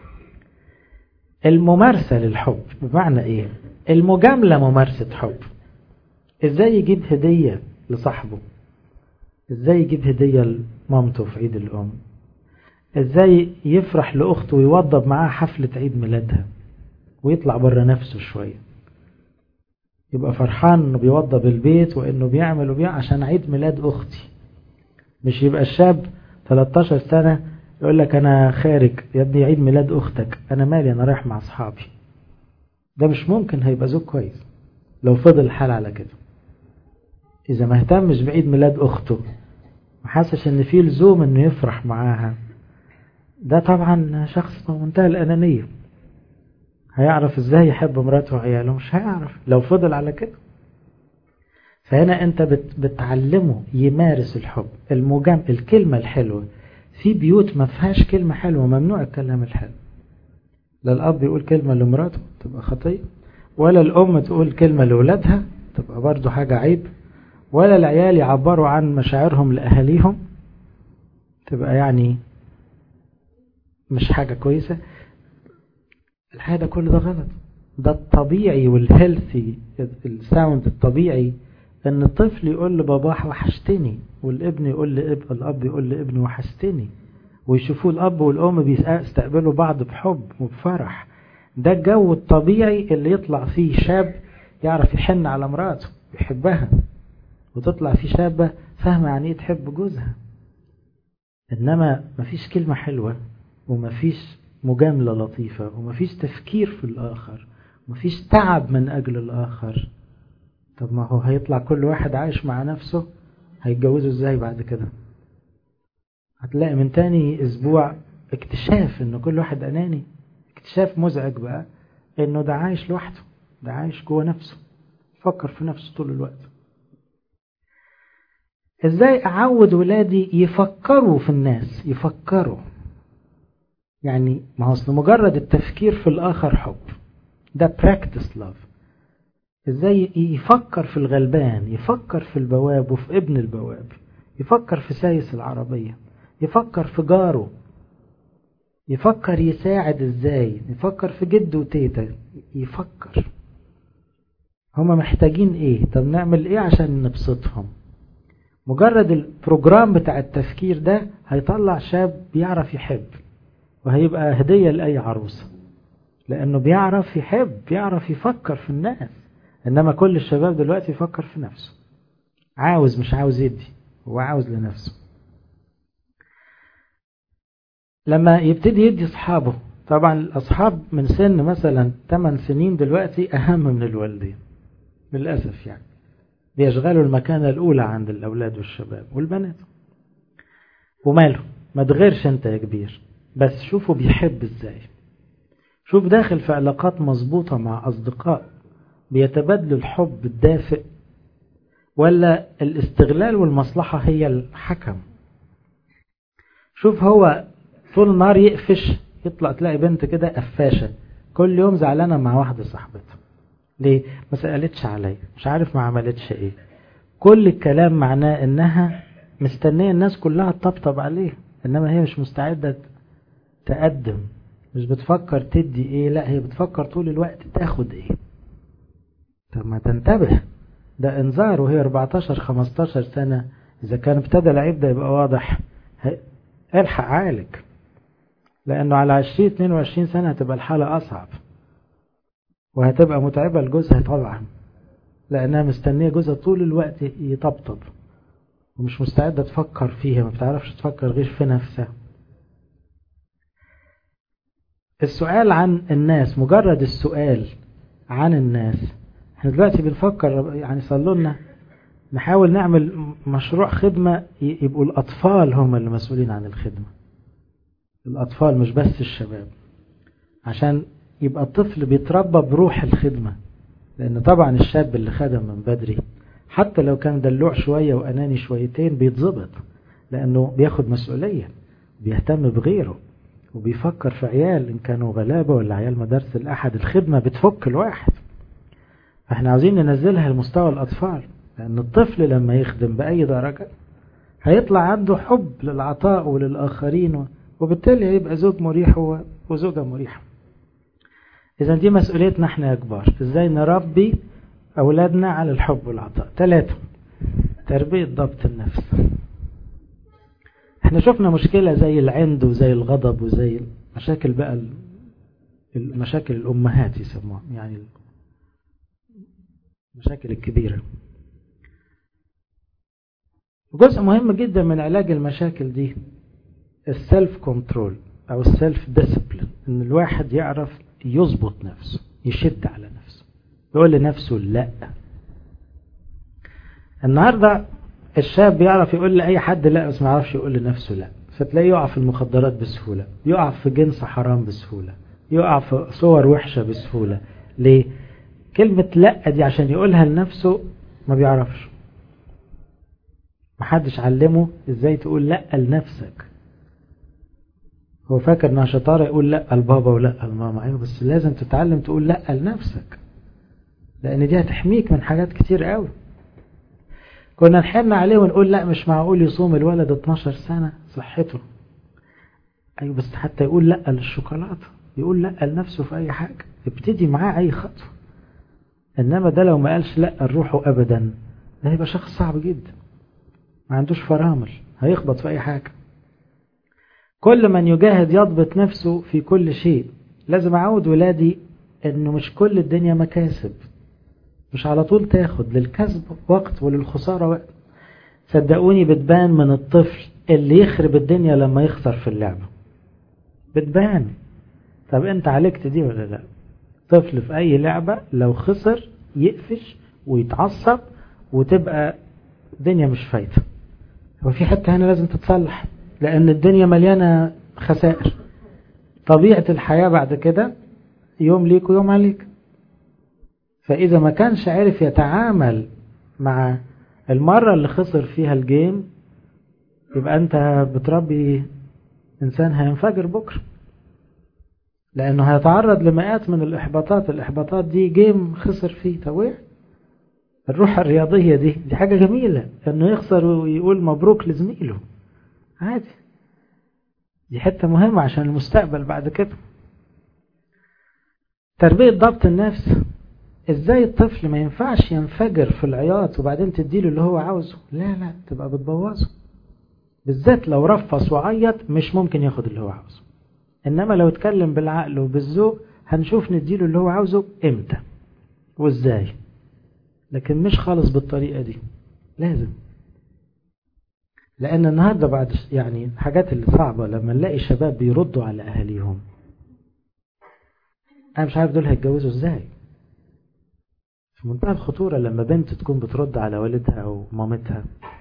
Speaker 1: الممارسة للحب بمعنى إيه؟ المجاملة ممارسة حب. إزاي يجيب هدية لصاحبه؟ إزاي يجيب هدية لمامته في عيد الأم؟ إزاي يفرح لأخته ويوضب معاها حفلة عيد ميلادها ويطلع بره نفسه شوية، يبقى فرحان إنه بيوضب البيت وإنه بيعمل وبيعمل عشان عيد ميلاد أختي. مش يبقى الشاب ثلاثة عشر سنة يقول لك أنا خارج يا ابني عيد ميلاد أختك، أنا مالي أنا رايح مع أصحابي. ده مش ممكن هيبقى زوج كويس لو فضل الحال على كده. إذا ما اهتمش بعيد ميلاد أخته وحاسش إن فيه لزوم إنه يفرح معاها، ده طبعا شخص منتهى الأنانية. هيعرف إزاي يحب مراته وعياله؟ مش هيعرف لو فضل على كده. فهنا أنت بتعلمه يمارس الحب. المجام الكلمة الحلوة. في بيوت ما فيهاش كلمة حلوة، ممنوع الكلام الحلو. لا الأب يقول كلمة لمراته تبقى خطية، ولا الأم تقول كلمة لأولادها تبقى برضو حاجة عيب، ولا العيال يعبروا عن مشاعرهم لأهاليهم تبقى يعني مش حاجة كويسة. الحاجة ده كل ده غلط. ده الطبيعي والهيلثي، الساوند الطبيعي ان الطفل يقول لباباه وحشتني، والابن يقول لاب الاب يقول لابنه وحشتني، ويشوفوا الاب والام بيستقبلوا بعض بحب وبفرح. ده الجو الطبيعي اللي يطلع فيه شاب يعرف يحن على مراته يحبها، وتطلع فيه شابة فاهمة يعني ايه تحب جوزها. انما مفيش كلمة حلوة، ومفيش مجاملة لطيفة، ومفيش تفكير في الآخر، ومفيش تعب من أجل الآخر، طب ما هو هيطلع كل واحد عايش مع نفسه، هيتجوزوا ازاي بعد كده؟ هتلاقي من تاني اسبوع اكتشاف انه كل واحد اناني، اكتشاف مزعج بقى انه ده عايش لوحده، ده عايش جوه نفسه، فكر في نفسه طول الوقت. ازاي اعود ولادي يفكروا في الناس، يفكروا يعني ما هو اصل مجرد التفكير في الاخر حب، ده practice love. ازاي يفكر في الغلبان، يفكر في البواب وفي ابن البواب، يفكر في سايس العربية، يفكر في جاره، يفكر يساعد ازاي، يفكر في جده وتيتا، يفكر هما محتاجين ايه، طب نعمل ايه عشان نبسطهم. مجرد البروجرام بتاع التفكير ده هيطلع شاب بيعرف يحب، وهيبقى هدية لأي عروسة، لأنه بيعرف يحب، بيعرف يفكر في الناس. إنما كل الشباب دلوقتي يفكر في نفسه، عاوز مش عاوز يدي، هو عاوز لنفسه. لما يبتدي يدي أصحابه، طبعا الأصحاب من سن مثلا ثمان سنين دلوقتي أهم من الوالدين للأسف، يعني بيشغلوا المكانة الأولى عند الأولاد والشباب والبنات. وماله، ما تغيرش أنت يا كبير، بس شوفوا بيحب إزاي، شوف داخل في علاقات مظبوطة مع أصدقاء بيتبادلوا الحب الدافئ، ولا الاستغلال والمصلحة هي الحكم. شوف هو طول النهار يقفش، يطلع تلاقي بنت كده قفاشة كل يوم زعلانة مع واحدة صاحبتها، ليه؟ ما سألتش عليه، مش عارف ما عملتش ايه، كل الكلام معناه انها مستنية الناس كلها تطبطب عليه، انما هي مش مستعدة تقدم، مش بتفكر تدي ايه، لا هي بتفكر طول الوقت تاخد ايه. طب ما تنتبه، ده انذار وهي أربعتاشر خمستاشر سنة، اذا كان ابتدى العيب ده يبقى واضح، الحق عالج، لانه على عشرين اتنين وعشرين سنة هتبقى الحالة اصعب، وهتبقى متعبة لجوزها طبعا، لانها مستنية جوزها طول الوقت يطبطب، ومش مستعدة تفكر فيها، ما بتعرفش تفكر غير في نفسها. السؤال عن الناس، مجرد السؤال عن الناس، احنا دلوقتي بنفكر يعني صلوا لنا نحاول نعمل مشروع خدمة يبقوا الأطفال هم اللي مسؤولين عن الخدمة، الأطفال مش بس الشباب، عشان يبقى الطفل بيتربى بروح الخدمة. لأن طبعا الشاب اللي خدم من بدري حتى لو كان دلوع شوية وأناني شويتين بيتظبط، لأنه بياخد مسؤولية، بيهتم بغيره، وبيفكر في عيال إن كانوا غلابة ولا عيال مدارس الأحد، الخدمة بتفك الواحد. فاحنا عاوزين ننزلها لمستوى الأطفال، لأن الطفل لما يخدم بأي درجة هيطلع عنده حب للعطاء وللآخرين، وبالتالي هيبقى زوج مريح وزوجة مريحة. إذن دي مسؤوليتنا احنا يا كبار، ازاي نربي أولادنا على الحب والعطاء. ثلاثة، تربية ضبط النفس. احنا شفنا مشكلة زي العند وزي الغضب وزي مشاكل بقى المشاكل الأمهات يسموها، يعني المشاكل الكبيرة. جزء مهم جدا من علاج المشاكل دي السلف كنترول او السلف ديسيبلين، ان الواحد يعرف يظبط نفسه، يشد على نفسه، يقول لنفسه لا. النهاردة الشاب بيعرف يقول لأي حد لا، بس ما يعرفش يقول لنفسه لا، فتلاقيه يقع في المخدرات بسهولة، يقع في جنس حرام بسهولة، يقع في صور وحشة بسهولة. ليه؟ كلمة لا دي عشان يقولها لنفسه ما بيعرفش، محدش علمه ازاي تقول لا لنفسك. هو فاكر انها شطارة يقول لا لبابا ولا لماما، ايوه بس لازم تتعلم تقول لا لنفسك، لان دي هتحميك من حاجات كتير قوي. كنا نحن عليه ونقول لا مش معقول يصوم الولد اتناشر سنة صحته، ايوه بس حتى يقول لا للشوكولاتة، يقول لا لنفسه في اي حاجة، ابتدي معاه اي خطوة. انما ده لو ما قالش لا لروحه ابدا، ده هيبقى شخص صعب جدا، ما عندوش فرامل، هيخبط في اي حاجة. كل من يجاهد يضبط نفسه في كل شيء. لازم اعود ولادي انه مش كل الدنيا مكاسب، مش على طول تاخد، للكسب وقت وللخسارة وقت. صدقوني بتبان من الطفل اللي يخرب الدنيا لما يخسر في اللعبة، بتبان. طب انت عالجت دي ولا لا؟ طفل في اي لعبة لو خسر يقفش ويتعصب وتبقى الدنيا مش فايدة. وفي حتة هنا لازم تتصلح، لأن الدنيا مليانة خسائر. طبيعة الحياة بعد كده يوم ليك ويوم عليك. فإذا ما كانش عارف يتعامل مع المرة اللي خسر فيها الجيم، يبقى أنت بتربي إنسان هينفجر بكرة، لأنه هيتعرض لمئات من الإحباطات. الإحباطات دي جيم خسر فيه توقع. الروح الرياضية دي دي حاجة جميلة، أنه يخسر ويقول مبروك لزميله عادي. دي حتة مهمة عشان المستقبل بعد كده. تربية ضبط النفس. ازاي الطفل ما ينفعش ينفجر في العياط وبعدين تديله اللي هو عاوزه؟ لا لا، تبقى بتبوظه. بالذات لو رفص وعيط مش ممكن ياخد اللي هو عاوزه. انما لو اتكلم بالعقل وبالذوق هنشوف نديله اللي هو عاوزه امتى وازاي، لكن مش خالص بالطريقة دي. لازم، لان النهاردة بعد يعني الحاجات اللي صعبة لما نلاقي شباب بيردوا على اهاليهم، انا مش عارف دول هيتجوزوا ازاي. في منتهى الخطورة لما بنت تكون بترد على والدها أو مامتها،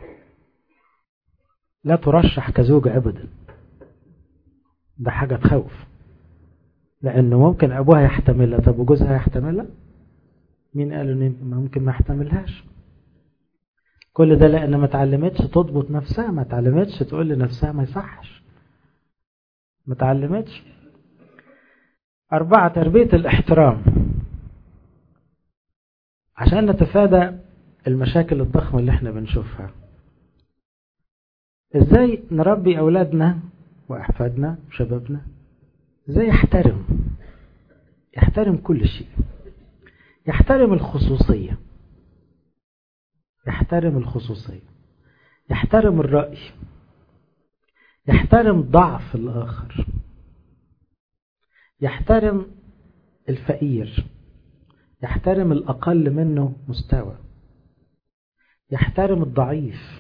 Speaker 1: لا ترشح كزوج أبدا. ده حاجة تخوف، لأنه ممكن أبوها يحتملها. طب وجوزها يحتملها؟ مين قال إن ممكن ما يحتملهاش؟ كل ده لأن ما تعلمتش تضبط نفسها، ما تعلمتش تقول لنفسها ما يصحش، ما تعلمتش. أربعة، تربية الاحترام. عشان نتفادى المشاكل الضخمة اللي احنا بنشوفها، ازاي نربي اولادنا واحفادنا وشبابنا ازاي يحترم يحترم كل شيء. يحترم الخصوصية، يحترم الخصوصية يحترم الرأي، يحترم ضعف الآخر، يحترم الفقير، يحترم الأقل منه مستوى، يحترم الضعيف.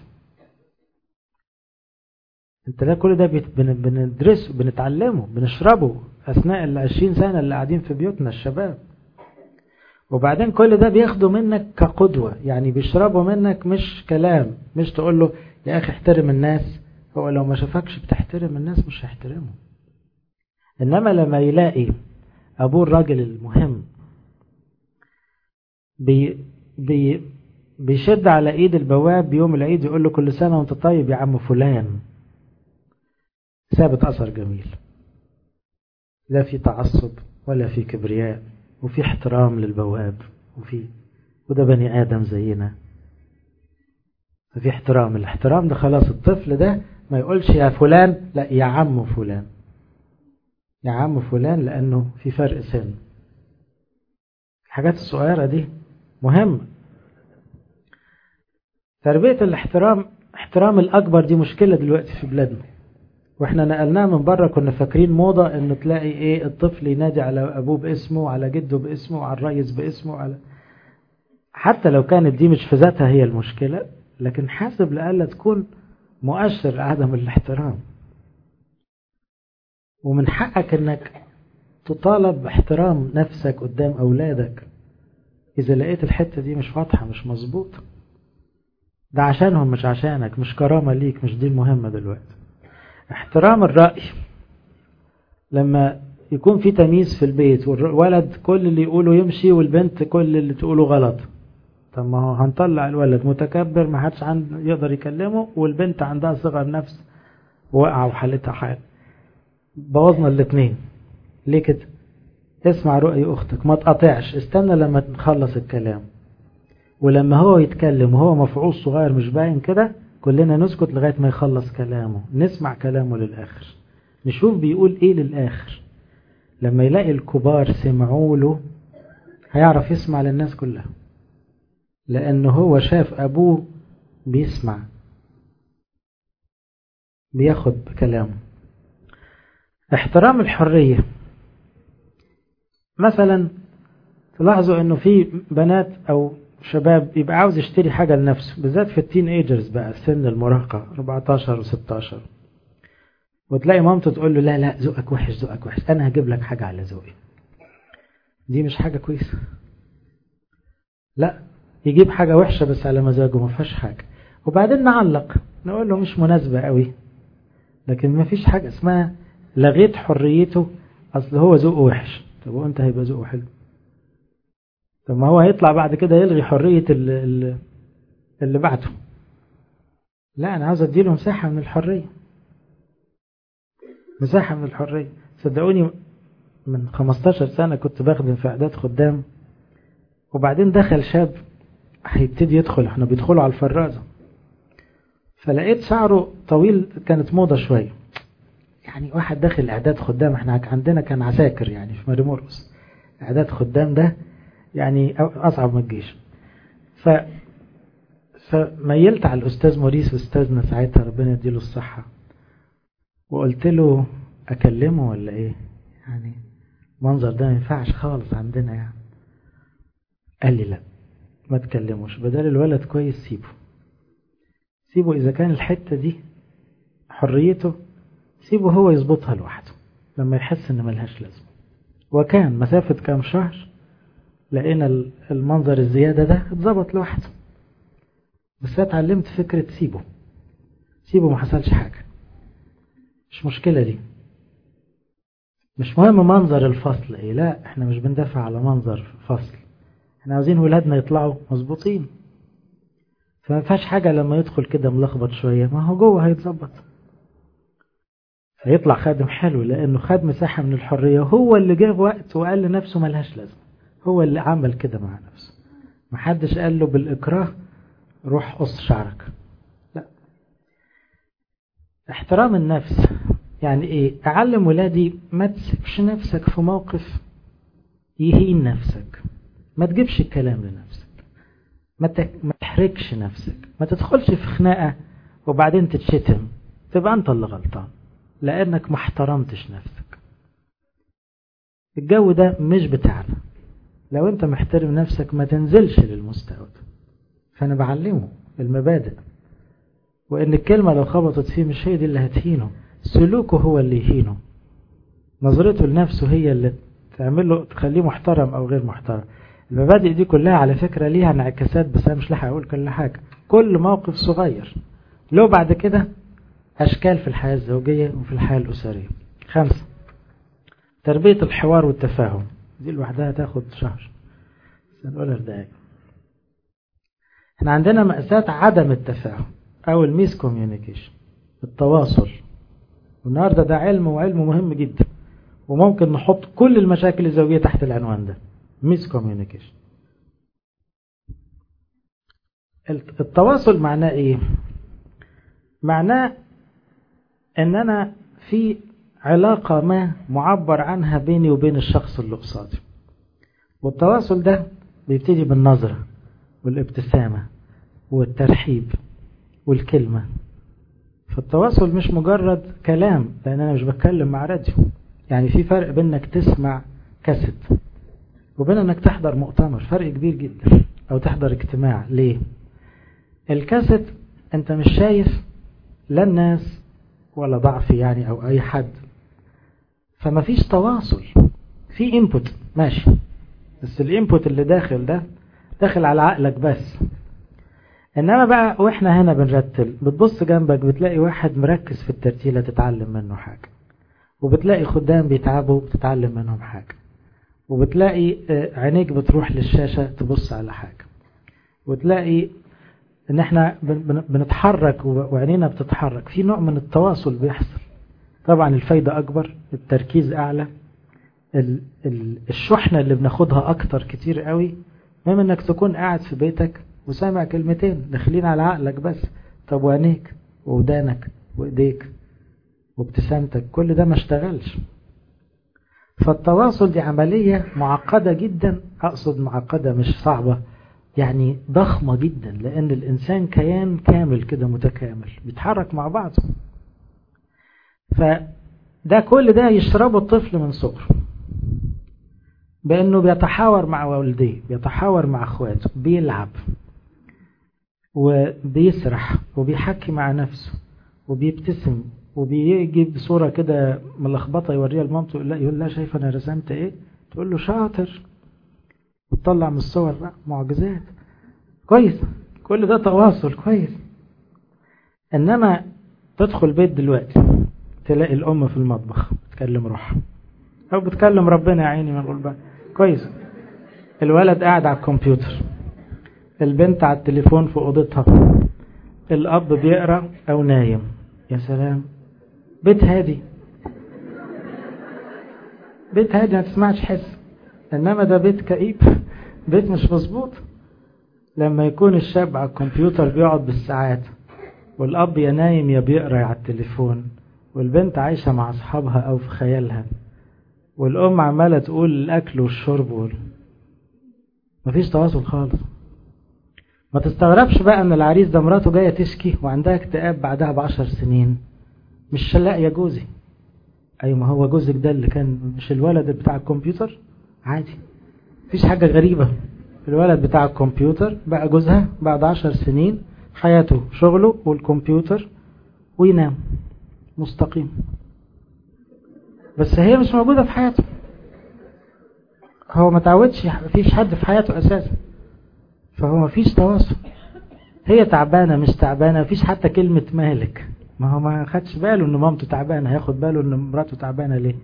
Speaker 1: انت ده كل ده بندرسه بنتعلمه بنشربه أثناء العشرين سنة اللي قاعدين في بيوتنا الشباب. وبعدين كل ده بياخده منك كقدوة، يعني بيشربه منك مش كلام، مش تقول له يا أخي احترم الناس. هو لو ما شافكش بتحترم الناس مش هيحترمه. إنما لما يلاقي أبوه الراجل المهم بي بي بيشد على ايد البواب يوم العيد يقول له كل سنة وانت طيب يا عم فلان، ثابت أثر جميل. لا في تعصب ولا في كبرياء، وفي احترام للبواب، وفي وده بني آدم زينا، ففي احترام. الاحترام ده خلاص الطفل ده ما يقولش يا فلان، لا يا عم فلان، يا عم فلان، لأنه في فرق سن. الحاجات الصغيرة دي مهمة. تربية الاحترام، احترام الأكبر، دي مشكلة دلوقتي في بلادنا، واحنا نقلناه من بره. كنا فاكرين موضة انه تلاقي ايه الطفل ينادي على ابوه باسمه وعلى جده باسمه وعلى الرئيس باسمه وعلى، حتى لو كانت دي مش في ذاتها هي المشكلة، لكن حاسب لألا تكون مؤشر عدم الاحترام. ومن حقك انك تطالب باحترام نفسك قدام اولادك اذا لقيت الحتة دي مش واضحة مش مظبوطة. ده عشانهم مش عشانك، مش كرامة ليك، مش دي المهمة دلوقتي. احترام الرأي، لما يكون في تمييز في البيت والولد كل اللي يقوله يمشي والبنت كل اللي تقوله غلط، طب ما هو هنطلع الولد متكبر ما حدش يقدر يكلمه، والبنت عندها صغر نفس وقع وحالتها حال. بوظنا الاثنين. ليه كده؟ اسمع رؤية اختك، ما تقاطعش، استنى لما نخلص الكلام، ولما هو يتكلم وهو مفعول صغير مش باين كده كلنا نسكت لغاية ما يخلص كلامه، نسمع كلامه للآخر، نشوف بيقول ايه للآخر. لما يلاقي الكبار سمعوا له هيعرف يسمع للناس كلها، لأنه هو شاف أبوه بيسمع بياخد بكلامه. احترام الحرية، مثلا تلاحظوا انه في بنات او شباب يبقى عاوز يشتري حاجة لنفسه، بالذات في التين ايجرز بقى، سن المراهقة أربعتاشر وستاشر، وتلاقي مامته تقول له لا لا ذوقك وحش ذوقك وحش، انا هجيب لك حاجة على ذوقي. دي مش حاجة كويسة. لا، يجيب حاجة وحشة بس على مزاجه ما فيهاش حاجة، وبعدين نعلق نقول له مش مناسبة قوي، لكن ما فيش حاجة اسمها لغيت حريته اصل هو ذوقه وحش. طب وانت هيبقى ذوقه حلو؟ طب ما هو هيطلع بعد كده يلغي حرية اللي, اللي بعده. لا، انا عاوز اديله مساحة من الحرية، مساحة من الحرية. صدقوني من خمستاشر سنة كنت بخدم في اعداد خدام، وبعدين دخل شاب هيبتدي يدخل، احنا بيدخلوا على الفرازة، فلقيت شعره طويل، كانت موضة شوية، يعني واحد داخل اعداد خدام، احنا عندنا كان عساكر يعني في مريمورقس، اعداد خدام ده يعني اصعب من الجيش. ف فميلت على الاستاذ موريس استاذنا ساعتها ربنا يديله الصحة، وقلت له اكلمه ولا ايه، يعني منظر ده ما ينفعش خالص عندنا يعني. قال لي لا ما تكلموش، بدل الولد كويس سيبه، سيبه اذا كان الحتة دي حريته، سيبه هو يظبطها لوحده لما يحس ان ملهاش لازمة. وكان مسافة كام شهر لقينا المنظر الزيادة ده اتظبط لوحده. بس اتعلمت فكرة سيبه، سيبه ما حصلش حاجة، مش مشكلة دي، مش مهم منظر الفصل ايه، لا احنا مش بندافع على منظر فصل، احنا عاوزين ولادنا يطلعوا مظبوطين. فما فيهاش حاجة لما يدخل كده ملخبط شوية، ما هو جوه هيتظبط، فيطلع خادم حلو لانه خد مساحة من الحرية، هو اللي جاب وقت وقال لنفسه ملهاش لازمة، هو اللي عمل كده مع نفسه، محدش قال له بالإكراه روح قص شعرك. لا، احترام النفس يعني ايه؟ اعلم ولادي ما تسيبش نفسك في موقف يهين نفسك، ما تجيبش الكلام لنفسك، ما تحركش نفسك، ما تدخلش في خناقة وبعدين تتشتم تبقى انت اللي غلطان لانك ما احترمتش نفسك. الجو ده مش بتاعنا، لو انت محترم نفسك ما تنزلش للمستوى ده. فانا بعلمه المبادئ، وان الكلمة لو خبطت فيه مش هي دي اللي هتهينه، سلوكه هو اللي يهينه، نظرته لنفسه هي اللي تعمله تخليه محترم او غير محترم. المبادئ دي كلها على فكرة ليها انعكاسات، بس انا مش لاحق اقول كل حاجة، كل موقف صغير له بعد كده اشكال في الحياة الزوجية وفي الحياة الاسرية. خمسة، تربية الحوار والتفاهم، دي لوحدها تاخد شهر، سنقولها في دقائق. احنا عندنا مأساة عدم التفاهم او الميس كوميونيكيشن، التواصل، والنهاردة ده علم وعلم مهم جدا، وممكن نحط كل المشاكل الزوجية تحت العنوان ده، ميس كوميونيكيشن. التواصل معناه ايه؟ معناه ان انا في علاقة ما معبر عنها بيني وبين الشخص اللي قصادي، والتواصل ده بيبتدي بالنظرة والابتسامة والترحيب والكلمة. فالتواصل مش مجرد كلام، لان انا مش بتكلم مع راديو، يعني في فرق بين انك تسمع كاسيت وبين انك تحضر مؤتمر، فرق كبير جدا، او تحضر اجتماع. ليه؟ الكاسيت انت مش شايف لا الناس ولا ضعفي يعني او اي حد، فما فيش تواصل، في انبوت ماشي، بس الانبوت اللي داخل ده داخل على عقلك بس. انما بقى واحنا هنا بنرتل، بتبص جنبك بتلاقي واحد مركز في الترتيلة تتعلم منه حاجة، وبتلاقي خدام بيتعبوا بتتعلم منهم حاجة، وبتلاقي عينيك بتروح للشاشة تبص على حاجة، وتلاقي ان احنا بنتحرك وعينينا بتتحرك، في نوع من التواصل بيحصل. طبعا الفايدة اكبر، التركيز اعلى، الشحنة اللي بناخدها اكتر كتير قوي، مهم انك تكون قاعد في بيتك وسامع كلمتين داخلين على عقلك بس. طب وعينيك وودانك وايديك وابتسامتك كل ده ما اشتغلش. فالتواصل دي عملية معقدة جدا، اقصد معقدة مش صعبة، يعني ضخمة جدا، لان الانسان كيان كامل كده متكامل بيتحرك مع بعضه. فده كل ده يشربه الطفل من صغره، بانه بيتحاور مع والديه، بيتحاور مع اخواته، بيلعب وبيسرح وبيحكي مع نفسه وبيبتسم، وبيجيب صورة كده ملخبطة يوريها لمامته، يقول لها شايفة انا رسمت ايه، تقول له شاطر، وتطلع من الصور بقى معجزات. كويس، كل ده تواصل كويس. انما تدخل بيت دلوقتي تلاقي الام في المطبخ بتكلم روحها او بتكلم ربنا يا عيني من غلبان. كويس. الولد قاعد على الكمبيوتر، البنت على التليفون في اوضتها، الاب بيقرا او نايم. يا سلام، بيت هادي، بيت هادي ما تسمعش حس. انما ده بيت كئيب، بيت مش مظبوط. لما يكون الشاب على الكمبيوتر بيقعد بالساعات، والاب يا نايم يا بيقرا على التليفون، والبنت عايشه مع اصحابها او في خيالها، والام عماله تقول الاكل والشرب وال... مفيش تواصل خالص. ما تستغربش بقى ان العريس ده مراته جايه تشكي وعندها اكتئاب بعدها بعشر سنين، مش لاقيه جوزي. ايوه، ما هو جوزك ده اللي كان مش الولد بتاع الكمبيوتر؟ عادي، مفيش حاجه غريبه. الولد بتاع الكمبيوتر بقى جوزها بعد عشر سنين، حياته شغله والكمبيوتر، وينام مستقيم، بس هي مش موجوده في حياته. هو ما تعودش، مفيش حد في حياته اساسا، فهو مفيش تواصل. هي تعبانه مش تعبانه، مفيش حتى كلمه مالك. ما هو ما خدش باله ان مامته تعبانه، هياخد باله ان مراته تعبانه ليه؟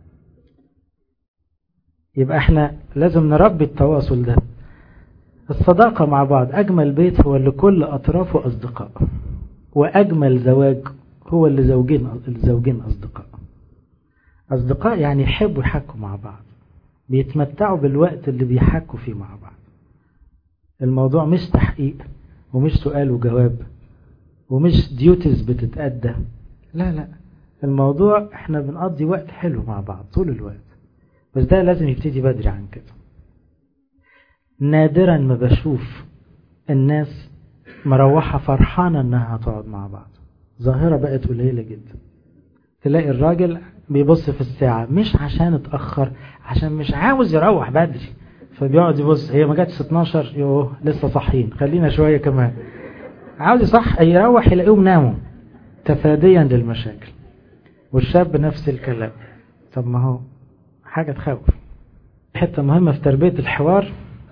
Speaker 1: يبقى احنا لازم نربي التواصل ده. الصداقه مع بعض. اجمل بيت هو اللي كل اطرافه اصدقاء، واجمل زواج هو اللي زوجين الزوجين اصدقاء. اصدقاء يعني يحبوا يحكوا مع بعض، بيتمتعوا بالوقت اللي بيحكوا فيه مع بعض. الموضوع مش تحقيق ومش سؤال وجواب ومش ديوتيز بتتأدى، لا لا، الموضوع احنا بنقضي وقت حلو مع بعض طول الوقت. بس ده لازم يبتدي بدري عن كده. نادرا ما بشوف الناس مروحة فرحانة انها تقعد مع بعض، ظاهرة بقت قليلة جدا. تلاقي الراجل بيبص في الساعة مش عشان اتأخر، عشان مش عاوز يروح بدري، فبيقعد يبص هي ما جاتش اتناشر، يوه لسه صاحيين، خلينا شوية كمان. عاوز يصح يروح يلاقيهم ناموا تفاديا للمشاكل. والشاب نفس الكلام. طب ما هو حاجة تخوف. حتة مهمة في تربية الحوار،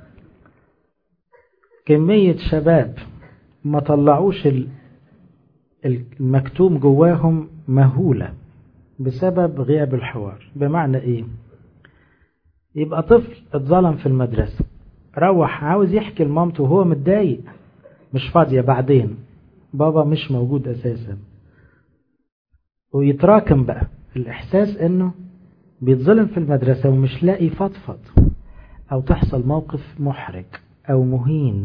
Speaker 1: كمية شباب ما طلعوش المكتوم جواهم مهولة بسبب غياب الحوار. بمعنى ايه؟ يبقى طفل اتظلم في المدرسة، روح عاوز يحكي لمامته وهو متضايق، مش فاضية، بعدين بابا مش موجود اساسا، ويتراكم بقى الاحساس انه بيتظلم في المدرسة ومش لاقي فضفض، او تحصل موقف محرج او مهين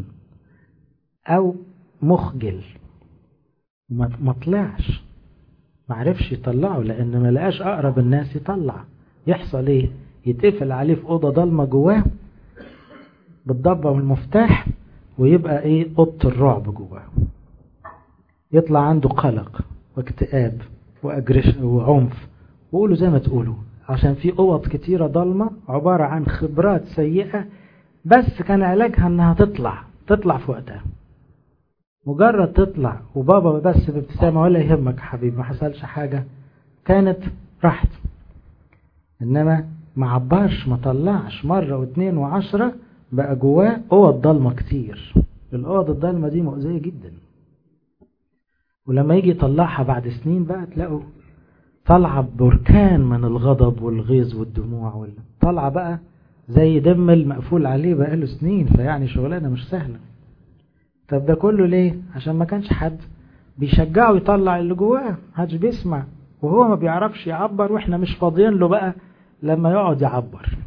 Speaker 1: او مخجل ما طلعش، ما عرفش يطلعه لان ما لقاش اقرب الناس يطلع. يحصل ايه؟ يتقفل عليه في اوضه ضلمه جواه بالضبه والمفتاح، ويبقى ايه؟ اوضه الرعب جواه. يطلع عنده قلق واكتئاب واجريشن وعنف، وقولوا زي ما تقولوا، عشان في اوض كتيره ضلمه عباره عن خبرات سيئه، بس كان علاجها انها تطلع تطلع في وقتها. مجرد تطلع وبابا بس بابتسامه ولا يهمك حبيبي ما حصلش حاجه، كانت راحت. انما ما عبرش، ما طلعش مره واثنين وعشرة، بقى جواه اوض ضلمه كتير. الاوض الضلمه دي مؤذيه جدا، ولما يجي يطلعها بعد سنين بقى تلاقوا طلع بركان من الغضب والغيظ والدموع وال... طلع بقى زي دم المقفول عليه بقاله سنين، فيعني شغلانه مش سهله. طب ده كله ليه؟ عشان ما كانش حد بيشجعه يطلع اللي جواه، محدش بيسمع، وهو ما بيعرفش يعبر، واحنا مش فاضيين له بقى لما يقعد يعبر.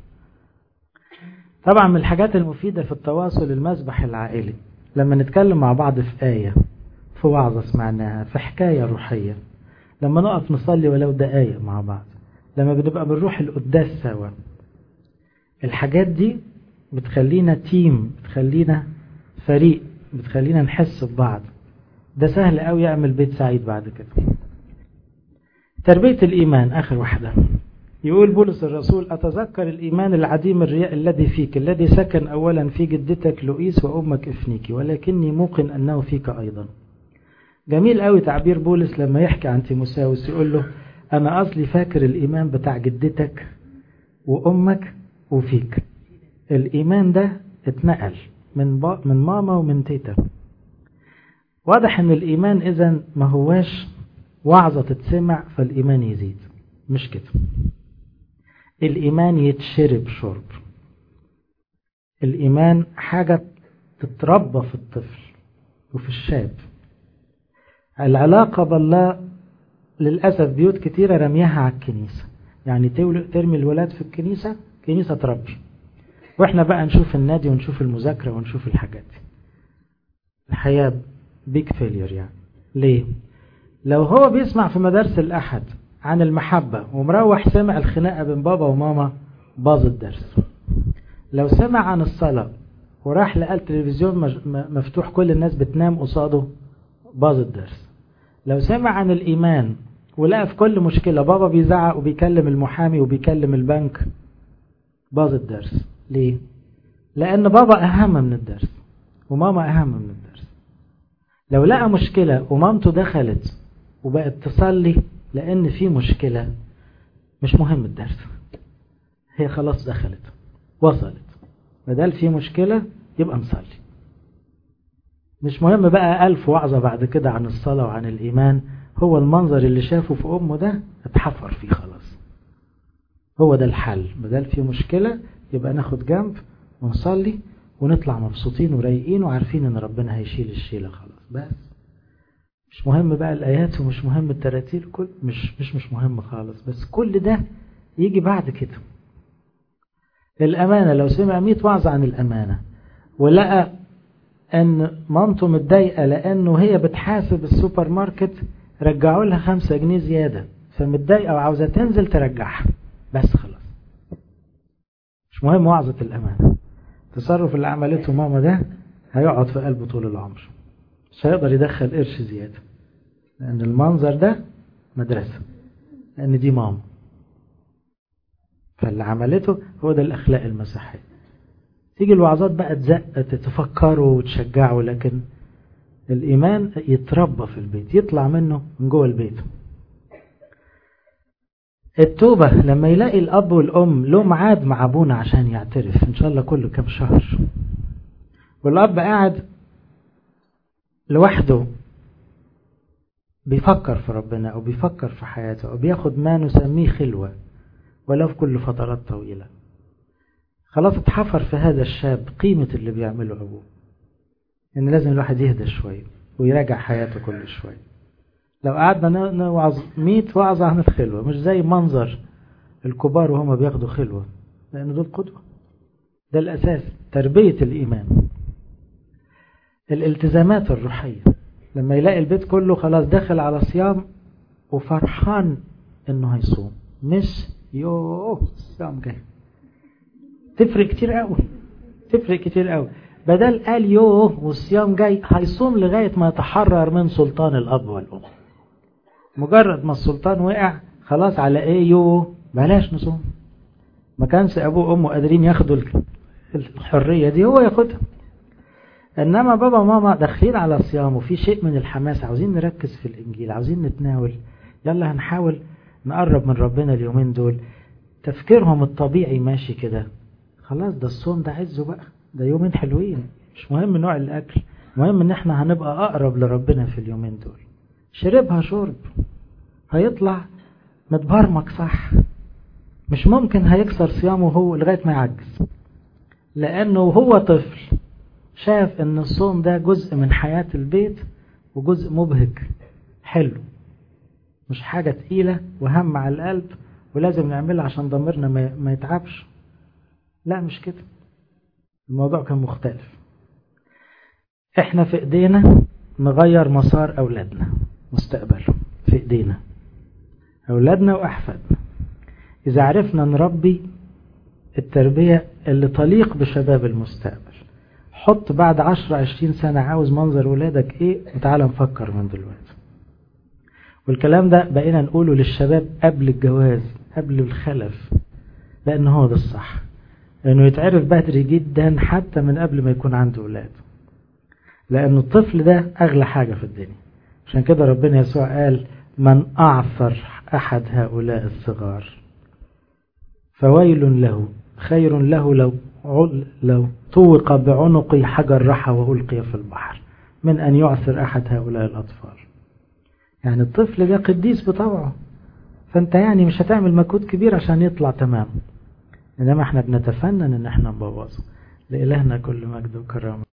Speaker 1: طبعا من الحاجات المفيدة في التواصل المسبح العائلي، لما نتكلم مع بعض في آية، في وعظة سمعناها، في حكاية روحية، لما نقف نصلي ولو دقايق مع بعض، لما بنبقى بنروح القداس سوا، الحاجات دي بتخلينا تيم، بتخلينا فريق، بتخلينا نحس ببعض. ده سهل قوي يعمل بيت سعيد بعد كده. تربية الإيمان آخر واحدة. يقول بولس الرسول: أتذكر الإيمان العديم الرياء الذي فيك، الذي سكن أولا في جدتك لؤيس وأمك إفنيكي، ولكني موقن أنه فيك أيضا. جميل قوي تعبير بولس لما يحكي عن تيموساوس، يقول له أنا أصلي فاكر الإيمان بتاع جدتك وأمك وفيك. الإيمان ده اتنقل من, با من ماما ومن تيتا. واضح ان الإيمان إذن ما هواش وعظة تتسمع فالإيمان يزيد، مش كده. الإيمان يتشرب شرب. الإيمان حاجة تتربى في الطفل وفي الشاب. العلاقة بالله للأسف بيوت كتيرة رميها على الكنيسة، يعني ترمي الولاد في الكنيسة، كنيسة تربي، وإحنا بقى نشوف النادي ونشوف المذاكرة ونشوف الحاجات دي. الحياة بيك فيلير يعني. ليه؟ لو هو بيسمع في مدارس الأحد عن المحبة ومروح سمع الخناقة بين بابا وماما، باظ الدرس. لو سمع عن الصلاة وراح لقى التلفزيون مفتوح كل الناس بتنام قصاده، باظ الدرس. لو سمع عن الإيمان ولقى في كل مشكلة بابا بيزعق وبيكلم المحامي وبيكلم البنك، باظ الدرس. ليه؟ لأن بابا أهم من الدرس وماما أهم من الدرس. لو لقى مشكلة ومامته دخلت وبقت تصلي لأن في مشكلة، مش مهم الدرس، هي خلاص دخلت وصلت، بدل في مشكلة يبقى نصلي. مش مهم بقى ألف وعظة بعد كده عن الصلاة وعن الإيمان، هو المنظر اللي شافه في أمه ده اتحفر فيه خلاص، هو ده الحل. بدل في مشكلة يبقى ناخد جنب ونصلي ونطلع مبسوطين ورايقين وعارفين ان ربنا هيشيل الشيلة خلاص. بس مش مهم بقى الآيات ومش مهم التراتيل، كل مش مش مش مهم خالص، بس كل ده يجي بعد كده. الأمانة، لو سمع مية وعظة عن الأمانة ولقى أن مامته متضايقة لأنه هي بتحاسب السوبر ماركت، رجعوا لها خمسة جنيه زيادة، فمتضايقة وعاوزة تنزل ترجعها، بس خلاص مش مهم وعظة الأمانة. التصرف اللي عملته ماما ده هيقعد في قلبه طول العمر، مش هيقدر يدخل قرش زيادة، لأن المنظر ده مدرسة، لأن دي ماما، فاللي عملته هو ده الأخلاق المسيحية. تيجي الوعظات بقى تزق تتفكروا وتشجعوا، لكن الإيمان يتربى في البيت، يطلع منه من جوه البيت. التوبة، لما يلاقي الأب والأم له ميعاد مع أبونا عشان يعترف إن شاء الله كل كام شهر، والأب قاعد لوحده بيفكر في ربنا أو بيفكر في حياته أو بياخد ما نسميه خلوة ولو في كل فترات طويلة، خلاص اتحفر في هذا الشاب قيمة اللي بيعمله أبوه، إن لازم الواحد يهدى شوية ويراجع حياته كل شوية. لو قعدنا نوعظ مية وعظة عن الخلوة، مش زي منظر الكبار وهم بياخدوا خلوة، لأن دول قدوة، ده الأساس تربية الإيمان. الالتزامات الروحية، لما يلاقي البيت كله خلاص داخل على صيام وفرحان إنه هيصوم، مش يوه صيام جاي، تفرق كتير قوي، تفرق كتير قوي. بدل قال يوه والصيام جاي، هيصوم لغاية ما يتحرر من سلطان الأب والأم. مجرد ما السلطان وقع خلاص، على ايه يوه بلاش نصوم. ما كانش أبوه وأمه قادرين ياخدوا الحرية دي، هو ياخدها. إنما بابا وماما داخلين على صيام وفي شيء من الحماس، عاوزين نركز في الإنجيل، عاوزين نتناول، يلا هنحاول نقرب من ربنا اليومين دول. تفكيرهم الطبيعي ماشي كده، خلاص ده الصوم ده عزه بقى، ده يومين حلوين، مش مهم نوع الأكل، مهم ان احنا هنبقى أقرب لربنا في اليومين دول. شربها شرب هيطلع متبرمك صح، مش ممكن هيكسر صيامه هو لغاية ما يعجز، لأنه هو طفل شاف ان الصوم ده جزء من حياة البيت وجزء مبهج حلو، مش حاجة تقيلة وهم على القلب ولازم نعملها عشان ضميرنا ما يتعبش. لا مش كده، الموضوع كان مختلف. احنا في ايدينا نغير مسار اولادنا، مستقبلهم في ايدينا، اولادنا واحفادنا، اذا عرفنا نربي التربية اللي تليق بشباب المستقبل. حط بعد عشر عشرين سنة عاوز منظر ولادك ايه، وتعالى نفكر من دلوقتي. والكلام ده بقينا نقوله للشباب قبل الجواز، قبل الخلف، لان هو ده الصح، لانه يتعرف بدري جدا حتى من قبل ما يكون عنده اولاد، لان الطفل ده اغلى حاجة في الدنيا. عشان كده ربنا يسوع قال من اعثر احد هؤلاء الصغار فويل له، خير له لو لو طوق بعنقي حجر رحى وألقي في البحر من أن يعثر أحد هؤلاء الأطفال. يعني الطفل ده قديس بطبعه، فأنت يعني مش هتعمل مجهود كبير عشان يطلع تمام، إنما احنا بنتفنن إن احنا نبوظه. لإلهنا كل مجد وكرامة.